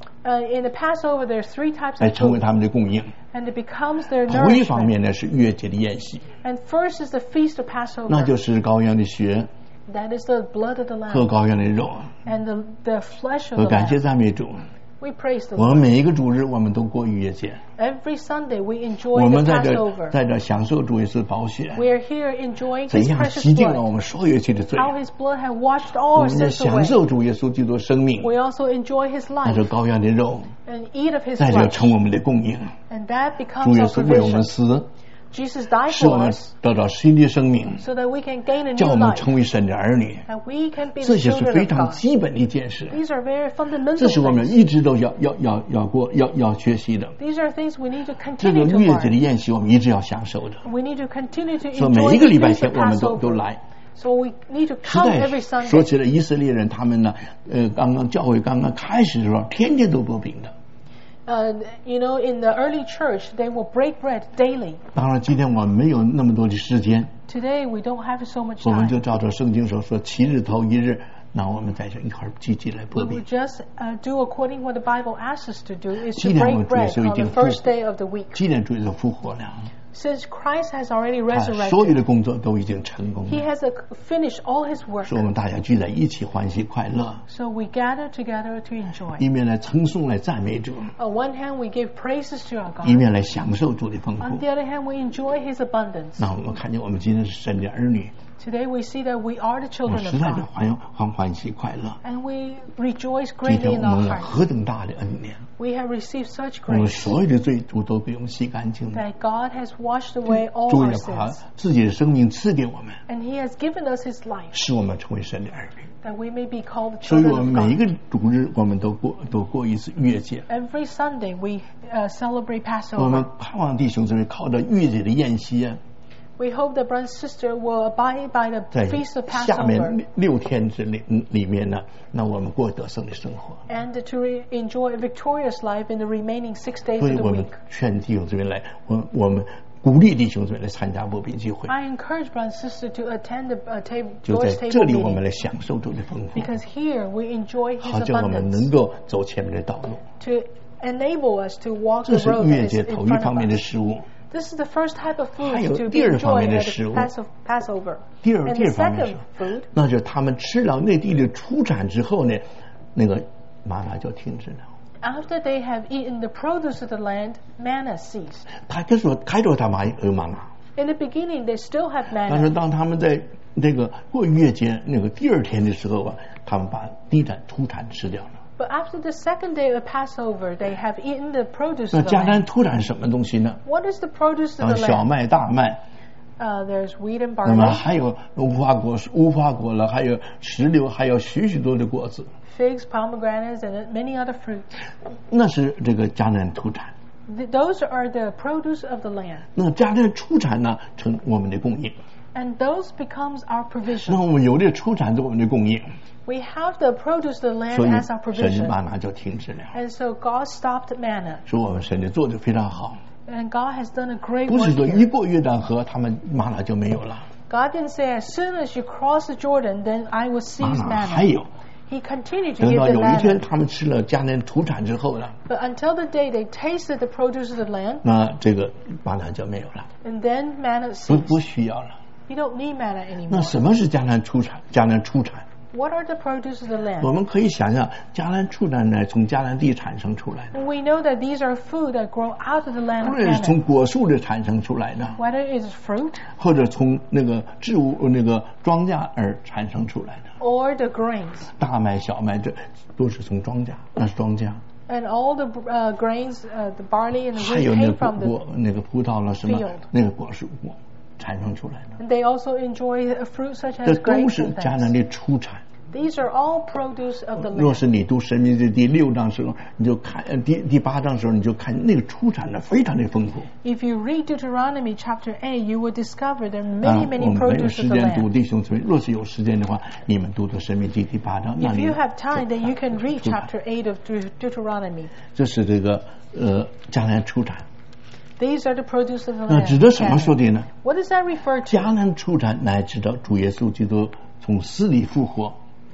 In the Passover, there's 3 types 来 of 成为 food, 他们的供应。 and it becomes their 头一方 nourishment. 面呢是逾越节的宴席， And first is the feast of 那 Passover. 就是羔羊的血 That is the blood of the 和 lamb 羔羊的肉。 and the flesh of 我 the 感谢 lamb. 赞美主， We praise the 我们 Lord. 每一个主日我们都过逾越节， Every Sunday we 我 enjoy 们 the 在这 Passover. 在这享受主耶稣宝血， We are here enjoying 怎 His 样 precious 洗净了我 blood. 们所有一切的罪。 How His blood has washed 我 all our 们在 sins 享 away. 受主耶稣基督的生命， We also enjoy His 那是 life 羔羊的肉， and eat of His 在这 flesh. 成我们的供应。 And that 主 becomes 耶 our 稣为我们 provision. 死， Jesus died 使我 for 们 us 得到新的生命， so that we can gain a 叫 new 我们 life. 成为神的儿女。 And we can be 这 the 些是 children 非 of 常 God. 基本的一件事， These are very 这 fundamental 是我们 things. 一直都要学习的。 These are things we need to 这个 continue to 逾越节的 learn. 宴席，我们一直要享受的。 We need to continue to 所以每 enjoy 一个 the 礼拜 feast 天 of 我们都 Passover. 来。 So we need to 时 come 代 every 说 Sunday. 起来，以色列人他们呢，教会刚刚开始的时候，天天都做饼的。 In the early church, they will break bread daily. 当然，今天我们没有那么多的时间， Today, we don't have so much 我们 time. 就照着圣经所说，7日头1日那我们在这一块积极来 We 剥饼 would。just do according what the Bible asks us to do, is 既 to 然我 break 们主耶 bread 稣已 on 经 the 复 first day of the week. 既然主耶稣复活了， Since Christ has already 他所有 resurrected, 的工作都已经成功 He 了， has finished all His work. 所以我们大家聚在一起欢喜快乐， So we gather together to enjoy. 一面来称颂来赞美主， On one hand, we give praises to our 一 God. 面来享受主的丰 On 富。 the other hand, we enjoy His abundance. 那我们看见我们今天是神的儿女， Today we see that we are the 我们 children 实 of 在是 God. 欢喜快乐。 And we rejoice 今 greatly 天 in 我 our 们有 hearts. 何等大的恩典！ We have received such 我们 grace 所有的罪主都被我们洗干净了， that God has washed away all 主 our 也把 sins. 自己的生命赐给我们， And He has given us His life 使我们成为神的儿女。 that we may be called the 所以 children 我们 of 每一 God. 个主日，我们都过一次逾越节。 Every Sunday we celebrate 我们 Passover. 盼望弟兄姊妹靠着逾越节的宴席啊， We hope that brother and sister will abide by the 在 feast of 下 Passover 面6天里面呢，那我们过得胜的生活。 and to enjoy a victorious life in the remaining 6 days 所以 of the 我们 week. 劝弟兄姊妹来，我们鼓励弟兄姊妹来参加擘饼聚会， I encourage brother and sister to attend the 就在 Lord's 这 table 里我们 meeting 来享受主的丰富， because here we enjoy 好 His 叫我们能 abundance 够走前面的道路。 to enable us to walk 这 the 是 road 逾越 that 节 is in 头一 front 方 of 面的 us. 食物， This is the first type of 还 food 有 to 第 be 二方面 enjoyed 的 at 食物。 the Passover. 第二 And the 方面 second 是， food, 那就是他们吃了那地的出产之后呢，那个玛拿就停止了。 after they have eaten the produce of the land, manna ceased. 他开始他玛拿， In the beginning, they still had 但是 manna. 当他们在这个过逾越节那个第二天的时候啊，他们把地产出产吃掉了。 But after the second day of Passover, they have eaten the produce 那 of the 迦南 land. 出产什么东西呢？ What is the produce of the 小 land? 麦、大麦， There's wheat and 那么 barley, 还有无花果了，还有石榴，还有许多的果子， figs, pomegranates, and many other fruits. 那是这个迦南出产。 Those are the produce of the land. 那迦南出产呢，成我们的供应。 And those becomes our 那 provision. 我们有的出产是我们的供应， We have the produce of the land 所以 as our 神的 provision. 玛拿就停止了。 And so God stopped manna. 说我们神的做的非常好， And God has done a great 不是 work 说 here. 一过约旦河，他们玛拿就没有了， God didn't say, as soon as you cross the Jordan, then I will 玛 cease 拿还 manna. 有。 He continued to 等 give 到 the 有一天 manna. 他们吃了迦南出产之后呢， But until the day they tasted the produce of the land, 那这个玛拿就没有了， and then manna 不 ceased. 需要了。 You don't need manna 那 anymore. 什么是迦南出产？迦南出产， What are the produce of the 我 land? 们可以想象，迦南出产呢，从迦南地产生出来的， And we know that these are food that grow out of the land 不 of 论是从 Canaan. 果树的产生出来的， Whether it is fruit 或者从那个植物那个庄稼而产生出来的， or the grains. 大麦、小麦这都是从庄稼，那是庄稼。 And all the grains, the barley and the 还 wheat 有那 came 个 from the 那个葡萄了什么 field 那个果树产生出来的， And they also enjoy fruit such 这 as 都 grapes 是 and 迦南 things. 的出产。 These are all produce of the 若 land. 是你读申命记第6章的时候，你就看第8章的时候，你就看那个出产的非常的丰富。 If you read Deuteronomy chapter 8, you will discover there are 啊 many, 我 many 们没有 produce 时 of the 间读 land. 弟兄姊妹，若是有时间的话，你们读读申命记第8章，那 If 里 you have time, then you can read 出产 chapter 8 of Deuteronomy. 这是这个迦南出产。 These are the produce of the 那 land. 指的什么 Canaan. 说的呢？ What does that refer to? 迦南出产乃指的主耶稣基督从死里复活，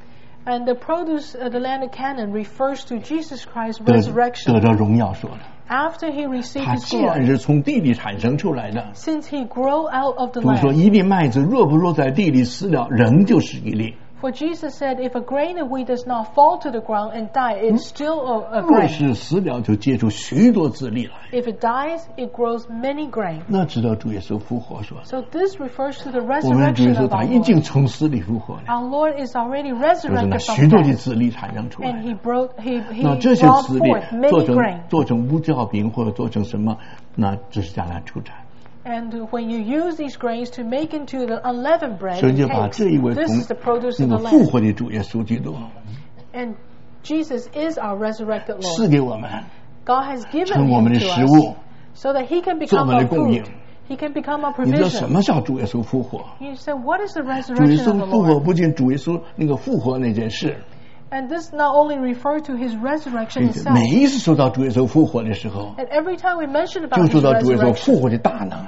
And the produce of the land of Canaan refers to Jesus Christ's 得 resurrection 着荣耀说的。 after he received 他 his 既然 glory. 是从地里产生出来的， Since he grew out of the 主说 land. 一粒麦子若不落在地里死了，仍旧是一粒； For Jesus said, if a grain of wheat does not fall to the ground and die, it is still a 若 grain. 是死了，就结出许多子粒来。 If it dies, it grows many grain. 那知道主耶稣复活说， So this refers to the 我们主耶 resurrection 稣 of 他 our 已经 Lord. 从死里复活了， Our Lord is already 就是那 resurrected 许 from 多的 death. 子粒产生出来 And 的。 he 那这些 brought 子粒 forth many grain. 做成无酵饼或者做成什么，那这是将来出产。 And when you use these grains to make into the unleavened bread 所以 and 就把 cakes, 这一位 this 从 is the produce 那 of 个 the 复 land. 活的主耶稣基督 And Jesus is our resurrected 赐 Lord. 给我们， God has given 成我 him 们的 to 食 us 物。 so that he can 做我 become 们的 our 供应。 food. He can become our 你知道什 provision. 么叫主耶稣复活？ You said, what is the 主耶 resurrection of 稣 the 复活 Lord? 不仅主耶稣那个复活那件事， And this not only refer to his resurrection 每 itself. 一次说到主耶稣复活的时候， And every time we mention 就 about 说 his 到主耶稣 resurrection, 复活的大能。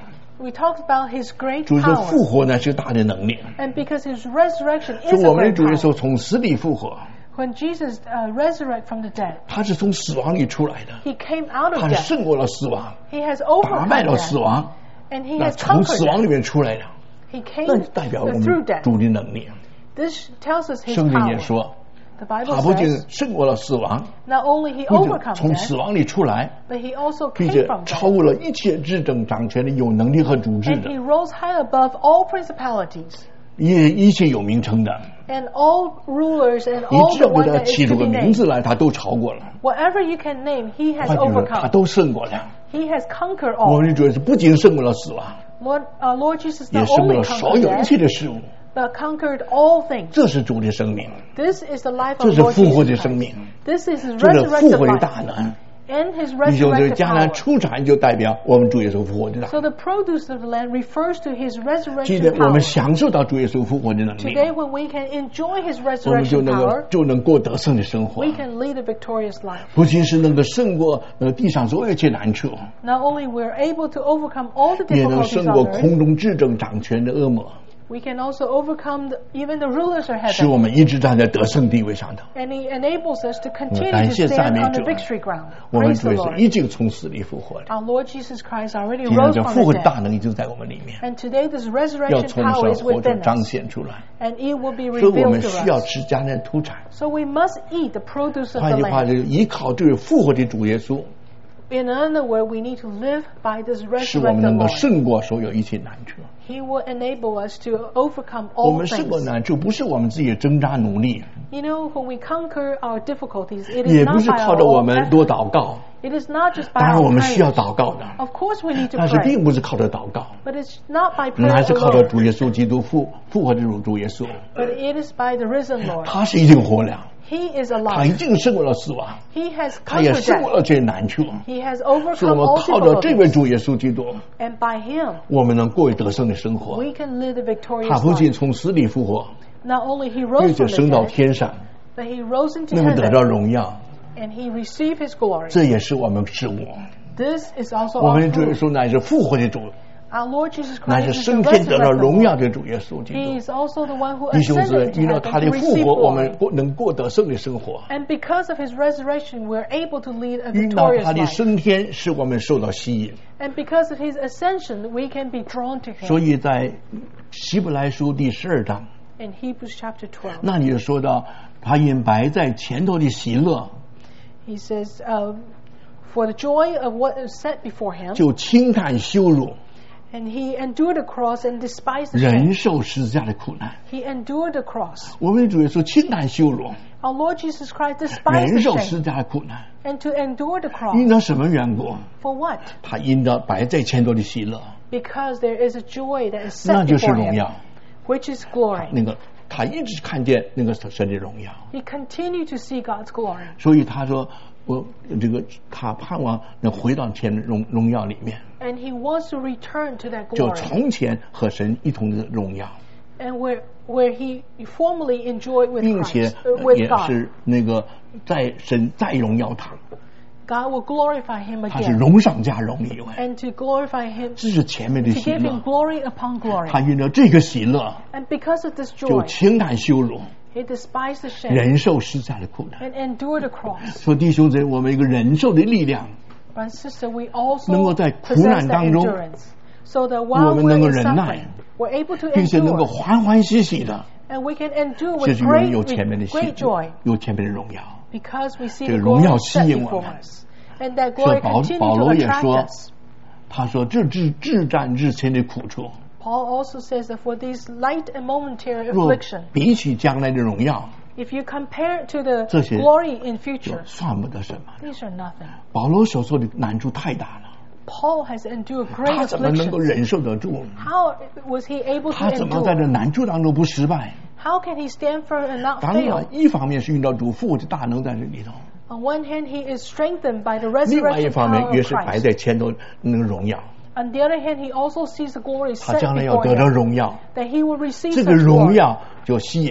we talked about His great 主的复 power. 活呢是大的能力， And because His resurrection 所 is 以 a 我们的 great 主耶 power. 稣从死里复活， When Jesus resurrected from the dead, 他是从死亡里出来的， He came out 他 of 是 death. 胜过了死亡， He has 打败 overcome 了死 death. 亡， And He 那 has 从 conquered 死亡里 death. 面出来了， He 那 came 代表我 through 们 death. 主的能力。 This tells us His 圣经也 power. 说， The Bible 他不仅 says 胜过了死亡， not only He 不仅 overcome 从死 death, 亡里出来， but He also 并 came 且 from 超 death. 过了一切执政掌权的有能力和主治 And 的， He rose high above all principalities 一切有名称的， and all rulers and 你 all 只 the 要给 one 他 that is 起 to 出个 be 名字 named. 来，他都超过了。 Whatever you can name, He has 换句话说，他 overcome. 都胜过了。 He has conquered 我 all. 们的主耶稣不仅胜过了死亡， Lord Jesus 也 not 胜过 only 了所 conquered 有一切 death, 的事物。 but conquered all things. 这是主的生命， This is the life 这 of 是 Lord 复活的 Jesus 生 Christ. 命， This is His 这是复 resurrected 活的 life 大能。 and His 弟兄姊妹， resurrected 将来 power. 出产就代表我们主耶稣复活的大 So 能。 the produce of the land refers to His 记 resurrection 得我们 power. 享受到主耶稣复活的能力， Today when we can enjoy His 我们就 resurrection 能够 power, 就能过得胜的生活 we。can lead a victorious life. 不仅是能够胜过地上所有一切难处， Not only we're able to overcome all the 也能 difficulties 胜过 on earth, 空中执政掌权的恶魔， we can also overcome even the rulers of 使 heaven. 我们一直站在得胜地位上头。 And He enables us to continue 感 to 谢赞 stand 美 on 主 the victory ground. 我们 Praise 主 the 耶稣 Lord. 已经从死里复活了， Our Lord Jesus Christ already 今天 rose 这 from 复活 the 的大 dead. 能已经在我们里面， And today this 要 resurrection 从我们 power 生 is 活中 within 彰 us. 显出来。 And it will be 所以我们 revealed to 需要 us. 吃家人的土产。 So we must eat the produce of 换 the 句话 land. 就是依靠这位复活的主耶稣， In another word, we need to live by this 使我们能 resurrected 够 Lord. 胜过所有一切难处。 He will enable us to overcome 我 all 们胜过 things. 难处不是我们自己的挣扎努力， You know, when we conquer our difficulties, it 也 is 不 not 是 by 靠 our 着我 own 们多 effort. 祷告， It is not just by 当然 our 我们需要 prayers. 祷告的， Of course we need to 但是 pray, 并不是靠着祷告， but it's not by 乃 prayer 是靠着 alone, 主耶稣基督复活的主耶稣， but it is by the risen Lord. 他是已经活了， He is 他已 alive. 经胜过了死亡， He has 他也 conquered 胜过 death. 了这些难处。 He has 所以我 overcome 们 all 靠着这位 difficulties. 主耶稣基督， And by Him, 我们能过得胜的生活。 we can live a 他 victorious 不仅 life. 从死里复活， Not only He 并 rose 且 from 升 the 到 dead, 天上， but He rose into 能够得到 heaven, 荣耀， and He received His glory. 这也是我们事物。 This is also 我 our 们的主耶 fruit. 稣乃是复活的主， Our Lord Jesus 乃 Christ 是 is the 升天得到 resurrected 荣耀 Lord. 的主耶稣基 He 督。 is also the one who 弟兄姊妹， ascended 因 into 为他 heaven 的 to 复 receive 活，我 glory. 们能过得胜的生活； And because of His resurrection, we're able to lead a 因到 victorious 他的 life. 升天，使我们受到吸引。 And because of His ascension, we can be drawn to 所 Him. 以在希伯来书第12章， In Hebrews chapter 12, 那里就说到，他因摆在前头的喜乐， He says, for the joy of what is set before Him, 就轻看羞辱， and He endured the cross and despised the 忍 shame. 受十字架的苦难。 He endured the cross. 我们的主耶稣轻看羞辱， Our Lord Jesus Christ despised 忍 the 受十字 shame. 架的苦难， And to endure the 因 cross. 到什么缘故？ For what? 他因着摆在前头的喜乐， Because there is a joy that is 那 set 就是 before 荣 Him, 耀。 which is glory. 那个他一直看见那个神的荣耀， He continued to see God's glory. 所以他说我他盼望能回到前荣耀里面， And He wants to return to that 就 glory. 从前和神一同的荣耀， And where He formerly enjoyed with 并且 Christ, with 也 God. 是那个在神再荣耀他， God will glorify Him 他是 again. 荣上加荣以为， And to glorify Him, 这是前面的 to 喜 give Him 乐。 glory upon glory. 他因着这个喜乐， And because of this 就 joy, 轻看羞辱， He despised the shame 忍受十字架的苦难。 and endured the cross. 说弟兄姊妹，我们一个忍受的力量， But sister, we 能够 also 在苦 possess 难 that 当中， endurance. So that 我 while 们 we're 能够 in 忍耐， suffering, we're able to 并且能够 endure. 欢欢喜喜的， And we can endure 这 with 是因为 great, 有前面的 with 喜 great joy. 有前面的荣耀。 Because we see 这 the 荣耀 glory 吸 set 引我 before 们。 us. And that 所以 glory 保 continues 罗 to 也 attract 说 us. 他说这至战至前的苦处， Paul also says that for these light and momentary 若 affliction, 比起将来的荣耀， if you compare it to the 这些 glory in 就 future, 算不得什么。 these are nothing. 保罗所受的难处太大了， Paul has endured 他 great 怎么能够 afflictions. 忍受得住？ How was he able to 他怎么在这 endure? 难处当中不失败？ How can he stand firm and not 当 fail? 然，一方面是遇到主复活的大能在这里头， On one hand, he is strengthened by the 另外一 resurrection 方 power 面 of 也是摆 Christ. 在前头那个荣耀， On the other hand, he also sees the glory 他 set 将来要 before 得到 him, 荣耀， that he will receive 这个 such 荣 glory. 耀就吸引他，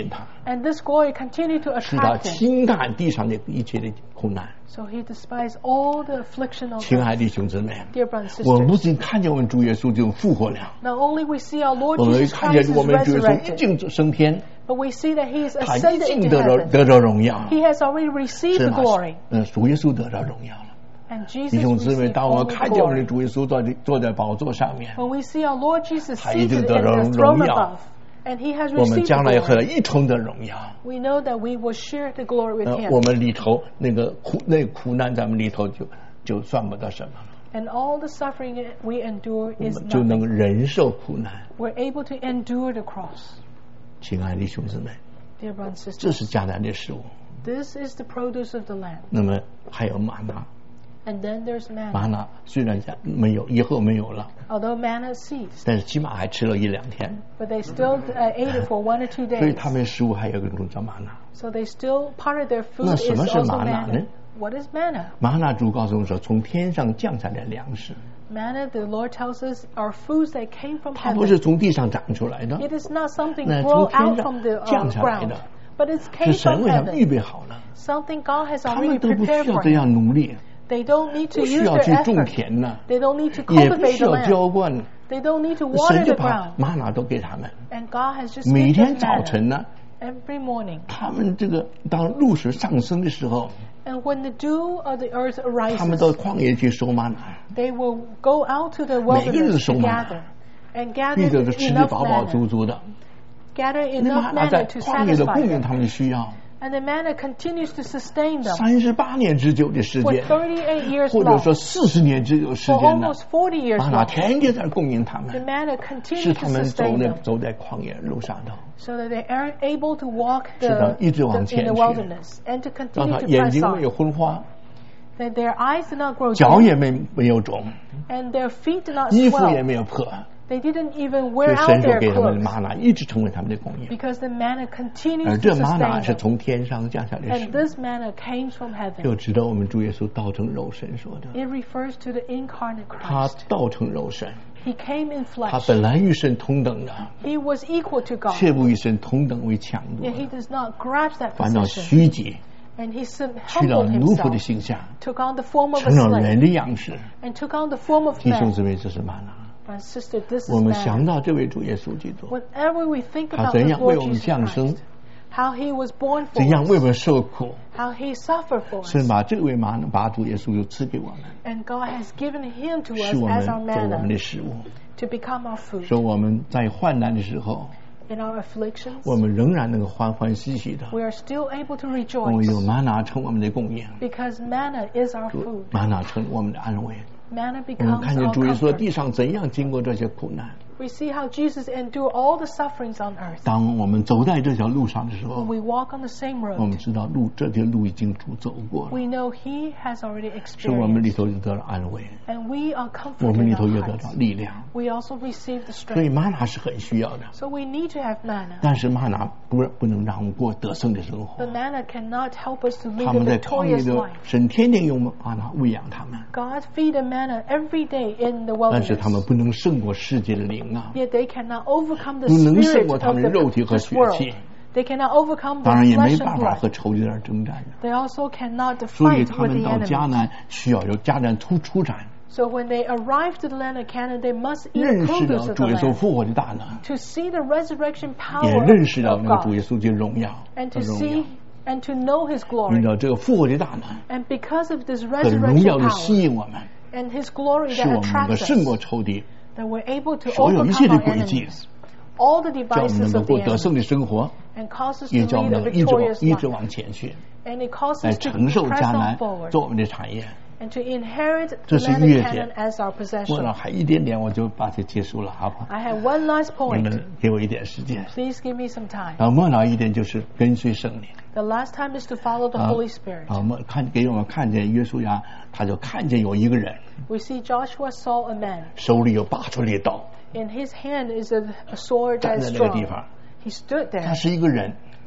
And this glory continued to 使他 attract him. 轻看地上的一切的苦难。 So he despised all the affliction of 亲爱 earth. 的弟兄姊妹， Dear brothers and 我们不 sisters, 仅看见我们主耶稣就复活了， not only we see our Lord 我们 Jesus 看见 Christ 我 is 们主耶稣已 resurrected, 经升天， but we see that he is 他已 ascended 经 into 得 heaven. 着荣耀， He has already received 是 the 吗 glory.？ 主耶稣得着荣耀了。 And 弟 Jesus 兄姊妹， received 当我 all 们 the 看见我们的 glory. 主耶稣坐在宝座上面， When we see our Lord Jesus 他已经 seated 得 in 着 the throne 荣耀。 above, and he has 我们 received 将 the 来和他 glory, 一同的荣耀。 we know that we will share the glory with 我 him. 们里头那个苦难，咱们里头就算不得什么了， And all the suffering we endure 我 is 们就能 nothing. 忍受苦难。 We're able to endure the cross. 亲爱的弟兄姊妹， Dear brothers and 这 sisters, 是迦南的食物。 this is the produce of the land. 那么还有玛纳， And then there's 玛 manna. 纳虽然没有，以后没有了， Although manna ceased, 但是起码还吃了1-2天， but they still ate it for 1 or 2 所以 days. 他们食物还有一种叫玛纳。 So they still, part of their food 那 is 什么是 also 玛纳呢？ manna. What is manna? 玛纳主告诉我们说，从天上降下来的粮食， Manna, the Lord tells us, are foods that came from 它不是 heaven. 从地上长出来的， It is not something 那 grow 从天 out 上 from the 降下来 ground, 的， but it 是 came 神 from 为他们预 heaven. 备好了， Something God has 他 already 们都不需 prepared 要 for 这 them. 样努力， They don't need to 不需 use 要 their 去种 effort. 田呐， They don't need to 也不 cultivate 需 the 要 land. 浇灌， They don't need to 神 water 就 the 把 ground. 玛纳都给他们。 And God has just 每 given 天 them 早 manna 晨呢， every morning. 他们这个当露水上升的时候， And when the dew of the earth 他们 arises, 到旷野去收玛纳， they will go out to the 每个人都 wilderness 收 to 玛 gather 纳， and gather 为的是吃得 enough 饱饱 manna. 足足的。 Gather 那玛 enough 纳在 manna to 旷野的 satisfy 供应 them. 他们的需要 And the manna continues to sustain them ，38年之久的时 for 间， 38 years 或者 long. 说40年之久时 For 间呢， almost 40 years 玛纳 long. 天天在供应他 The 们， manna 使 continued 他 to 们 sustain them 走在旷野路上头， so that they are able to walk 使他一直往 in 前 the 去， wilderness and to 让 continue 他 to 眼 press 睛没有 on. 昏花， That their eyes did not grow 脚 dim 也没有肿， and their feet did not 衣服也 swell. 没有破， They didn't even 所 wear 以 out 神所 their 给他们的 clothes 玛纳一直成为他们的供应， because the manna 而 continues 这 to 玛纳 sustain 是 them. 从天上降下来的 And 食物， this manna came from heaven. 就知道我们主耶稣道成肉身说的， It refers to the incarnate 他 Christ. 道成肉身， He came in 他 flesh. 本来与神同等的， He was equal to God. 却不与神同等为强夺 Yet，he does not grasp that 反倒 position. 虚己， And he 去了 humbled 奴仆的 himself, 形象， took on the form of a 成了 slave, 人的样式。 and took on the form of 弟兄 man. 姊妹，这是玛纳。 My sister, this 我 is 们想 manna. 到这位主耶稣基督， Whenever we think 他 about 怎 the 样为 Lord 我们 Jesus 降生， Christ, how he was born 怎 for 样为我 us, 们受苦， how he suffered for 神 us, 把这位玛纳把主耶稣又赐给我们， and God has given him to 使 us 我 as 们 our 做我们 manna 的食物， to become our food. 使我们在患难的时候， In our afflictions, 我们仍然能够欢欢喜喜的， we are still able to 因为有 rejoice 玛纳成我们的供应， because manna is our food. 玛纳成我们的安慰。 Manna 我们 becomes 看见 our 主耶稣在 comfort. 地上怎样经过这些苦难。 We see how Jesus endured all the sufferings on earth. 当我们走在这条路上的时 When 候， we walk on the same 我 road, 们知道这条路已经主走过了， we know He has already 使我们里 experienced, 头就得了安慰， and we are 我们 comforted 里 in 头 our 也得到 hearts. 力量。 We also receive the 所以 strength. 玛纳是很需要的， So we need to have manna. 但是玛纳不能让我们过得胜的生活 The。manna cannot help us to 他 live 们 a 在旷野 victorious 的 life. 神天天用玛纳喂养他们， God feed the manna every day in the 但是他们 wilderness. 不能胜过世界的灵啊， Yet they cannot overcome the 不能胜 spirit 过他 of 们的肉体和 this 血 world. 气， They cannot overcome 当 the 然也没 flesh and 办法 blood. 和仇敌在征战的。 They also cannot 所以 fight 他 with 们 the 到迦 enemy. 南需要有迦南出战， So when they arrive to the land of Canaan, they must eat 认 the 识 produce 到 of 主 the 耶稣 land 复活的大能， to see the resurrection 也 power 认识到 of 那个主 God 耶稣的荣耀 and 和 to 荣耀 see。and to know His 因 glory. 着这个复活的大能 And because of this 和荣 resurrection 耀的吸 power 引我们， and His glory 使 that 我们能够 attracts 胜过 us, 仇敌， that we're able to 所有一切 overcome 的 our 诡计， enemies, all the 叫我们能 devices 够 of the 过得 enemy, 胜的生活， and cause us 也 to 叫我 lead 们 a 能一直 victorious 往 life. 前去， And it causes 来 us to 承受 press 迦 on 南 forward 做我们的产业。 and to inherit 这 the 是 land of 越界。 Canaan as our 我 possession. 还一点点，我就把这结束了，好不好？ I have one last 你 point. 们给我一点时间。 Please give me some time. 然后末了一点就是跟随圣灵。 The last time is to follow the 啊 Holy Spirit. 啊，给我们看见约书亚，他就看见有一个人 We see Joshua saw a man. 手里有拔出来的刀， In his hand is a sword 站 that 在 is 那个地 strong. 方。 He stood 他 there. 是一个人，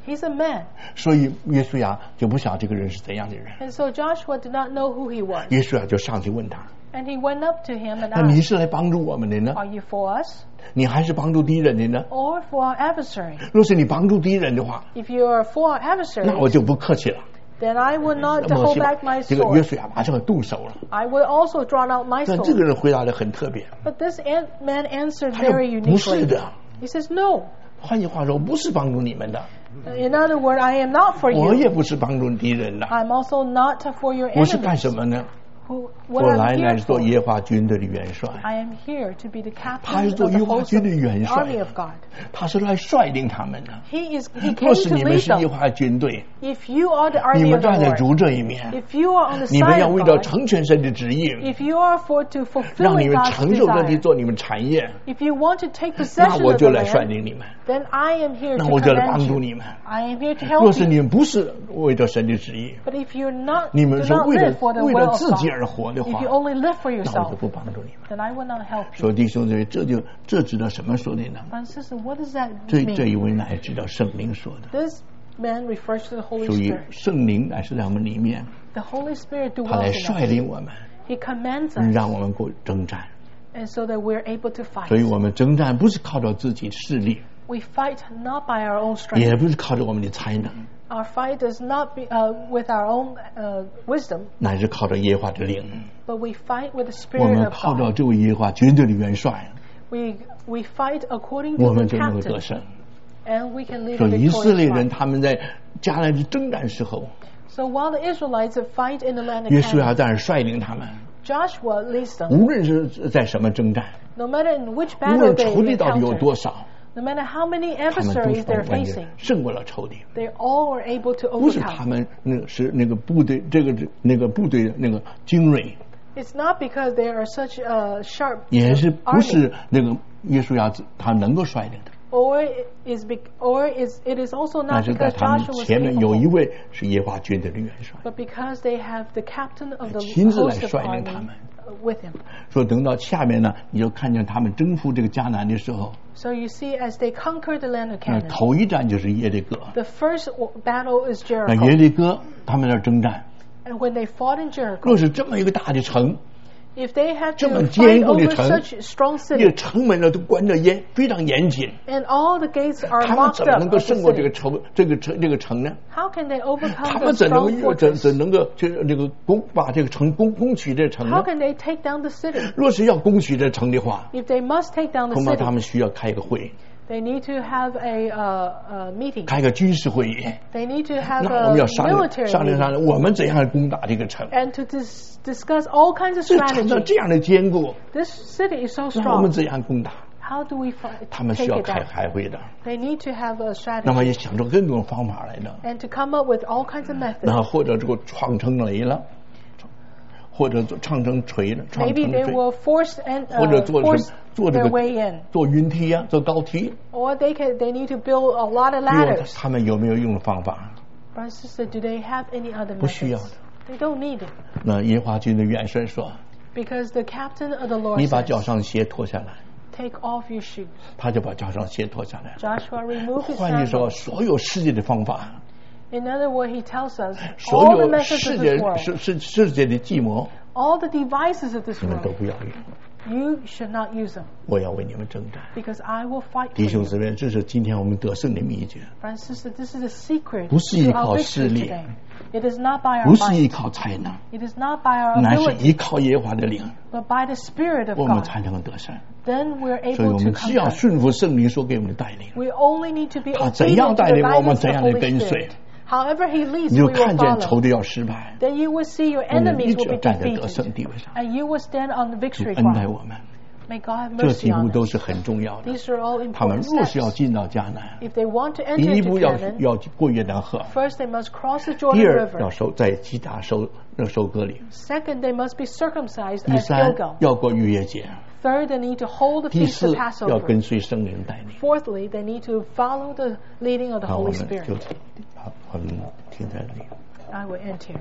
He's a man. 所以约书亚就不晓得这个人是怎样的人。 And so Joshua did not know who he was. 约书亚就上去问他 And he went up to him and：“ 那你 asked, 是来帮助我们的呢， Are you for us 你还是帮助敌人的呢？ or for our adversary? 若是你帮助敌人的话， If you are for our 那我 adversary, 就不客气了。 then I will not 那么 hold back my 这个约 sword. 书亚马上动手了。 I will also draw out my 但这个 sword. 人回答的很特别， But this man answered 他说 very 不是 uniquely. 的。 He says, No. 换句话说，不是帮助你们的， In other words, I am not for 我 you. 也不是帮助敌人的， I'm also not for your 我是干 enemies. 什么呢？ What 我 I'm 来 here 是做 for. 耶和华军队的元帅， I am here to be the 他 captain 是做 of the 耶和华 host 军 of 的元 the 帅 army of God. 他是来率领他们的。 He 若 came 是 to 你们 lead 是耶 them. 和华军队， If you are the 你 army 们 of the 站在 Lord, 主这一面， if you are on the 你们 side 要 of 为了 God, 成全神的旨意， if you are for to 让 fulfill 你们 God's 承受这地 desire, 做你们产业， if you want to take 那 possession 我 of 就 the 来率 land, 领你们， then I am here 那 to 我就来 command 帮助 you. 你们。 I am here to 若 help 是 you. 你们不是为着神的旨意， But if you're not, 你们 do 是 not 为了 live for the 为 will 了 of 自己 God, 而活的 if 话， you only live for 那我 yourself, 就不帮助你们。 then I will not help 说 you. 弟兄姊妹，这指的什么说的呢？ But sister, what does that 这 mean? 一位乃知道圣灵说的， This man refers to the Holy 属于 Spirit. 圣灵乃是在我们里面， The Holy Spirit 他来 dwells 率 in us. 领我们， He commands us, 让我们过征战。 and so that we're able to 所以 fight. 我们征战不是靠着自己的势力， We fight not by our own 也 strength. 不是靠着我们的才能， Our fight does not be with our own wisdom, 乃是靠着耶和华的灵。 but we fight with the 我 Spirit 们 of 靠着 God. 这位耶和华军队的元帅， We fight according 我 to 们 the 就能够得 captain, 胜。 and we can lead 说 a 以色列 victorious 人 life. 他们在迦南地征战时候， So while the Israelites fight in the land of 约书亚 Canaan, 在那儿率领他们， Joshua leads them. 无论是在什么征战， No matter in which 无 battle 论 they 仇敌到底有 encounter, 多少， no matter how many 他们都 adversaries 是 they're 完 facing, 全胜过了仇敌。 they all were able to 不是他 overcome. 们那个部队那个部队那个精锐， It's not because they are such a sharp 也是不 army, 是那个约书亚他能够率领的， it is also 但 not 是在 because 他们 Joshua was 前面有一 capable, 位是耶和华军队的元帅， but because they have the captain of the 亲自来 host of 率领他 army 们。 with him. 说等到下面呢，你就看见他们征服这个迦南的时候， So you see, as they conquer the land of 那 Canaan, 头一战就是耶利哥。 the first battle is 那耶 Jericho. 利哥他们那儿征战， And when they fought in Jericho, 若是这么一个大的城， if they had 这么 to 坚 fight 固的 over 城， such strong 这 city, 城门呢都关得非常严谨， and all the gates are 他们 locked 怎么 up 能够 of the 胜过这个 city, 这个城呢？ how can they overcome 他 the 们怎 strong 能 fortress? 怎能够就是这个把这个城攻取这城 How 呢？ can they take down the city? 若是要攻取这城的话， If they must take down the 恐怕他 city, 们需要开个会， they need to have a meeting. 开个军事会议。 They need to have 那我 a 们要商量 military 商量 meeting 商量，我们怎样攻打这个城？ and to discuss all kinds of 这城呢 strategy. 这样的坚固， This city is so 那我们 strong. 怎样攻打？ How do we fight? 他们需 Take 要 it 开 down. 开会的， They need to have a 那么 strategy 也想出各种方法来的， and to come up with all kinds of 然 methods. 后或者这个创成雷了，或者创成锤了，创 Maybe 成 they 锤， will force and 或者做 force 做这 their 个 way in, 做云梯啊，做高梯， or they need to build a lot of 因为 ladders. 他们有没有用方法？ Brother and sister, do they have any other 不需要 methods? 的。 They don't need it 那耶和华军的元帅说 because the captain of the：“ Lord 你把脚 says, 上鞋脱下来。” "Take off your shoes." 他就把脚上鞋脱下来了。 Joshua removed his 换句说， sandals. 所有世界的方法， In other words, he tells us 所 all the 有 methods 世 of 界 this world, 世界的计谋， all the devices of this 你们都 world, 不要用。 you should not use them 我要为你们征战。 because I will fight 弟 for 兄 you. 姊妹，这是今天我们得胜的秘诀， Brother and sister, this is the secret 不是依 to 靠 our 势 victory 力， today. It is not by 不 our 是依 might. 靠才能， It is not by our 乃是 ability, 依靠耶和华的灵， but by the Spirit of 我们 God. 才能得胜。 Then we're 所以我 able to 们只要 conquer. 顺服圣灵所给我们的带领， We only need to be 他怎样 obedient to 带 the 领我们， guidance 怎 of 样 the 的 Holy 跟随 Spirit.，However he leads, 你就 we will 看见仇 follow. 敌要失败， Then you will see your 我们一 enemies 直 will 要 be 站在得胜 defeated, 地位上， and you will stand on the 主 victory 恩待 cross. 我们。 May God have 这几 mercy 步 on 都 us. 是很重要的。 These are all 他们 important 若是要 steps. 进到迦南， If they want to 第 enter 一 into 步要 Canaan, 过约旦河， first they must cross the 第 Jordan 二要 River. 在基达收割礼， Second, they must be circumcised 第 at 三 Gilgal. 要过逾越节， Third, they need to hold the 第 feast 四 of 要 Passover. 跟随圣灵带领。 Fourthly, they need to follow the leading of the 好，我 Holy 们 Spirit. 就好，我们停在这里。 I will end here.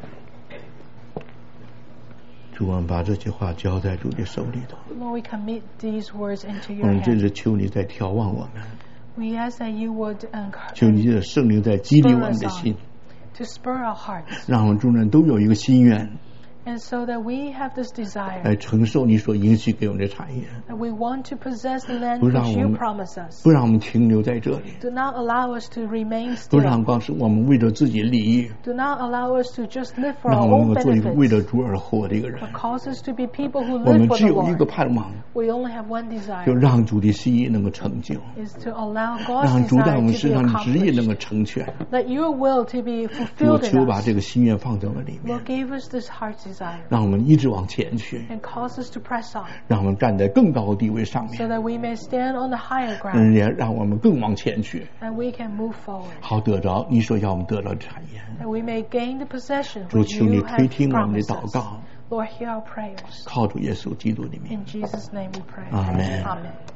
主，我们把这句话交在主的手里头。 Lord, we commit these words into 我 your 们真 hands. 是求你在眺望我们， We ask that you would 求你的圣灵在激励我们的心， to spur our hearts, 让我们众人都有一个心愿， and so that we have this desire 来承受你所应许给我们的产业， that we want to possess the land 不让 which 我 you 们 promise us. 不让我们停留在这里， Do not allow us to remain 不让 still. 光是我们为了自己利益， Do not allow us to just live for 让 our 我们能 own 够做一个为 benefits, 了主而活的一个人。 but cause us to be people who 我 live 们 for 只 the 有一个 Lord. 盼望， We only have one 就 desire, 让主的心意能够成就， is to allow God's 让主在我们 desire 身 to be 上的旨意能 accomplished. 够成全。 Let your will to be 主，我 fulfilled 求 in 把 us. 这个心愿放在我们里面， Lord, give us this heart's desire 让我们一直往前去， and cause us to press on 让我们站在更高的地位上 so 面， that we may stand on the higher ground 也让我们更往前去， and we can move forward, 好得着你所要我们得到的产业。 that we may gain the possession 主， which 求你 you 垂 have 听我们的 promised 祷 us. 告， Lord, hear our prayers. 靠主耶稣基督的名， In Jesus' name we pray. Amen. Amen.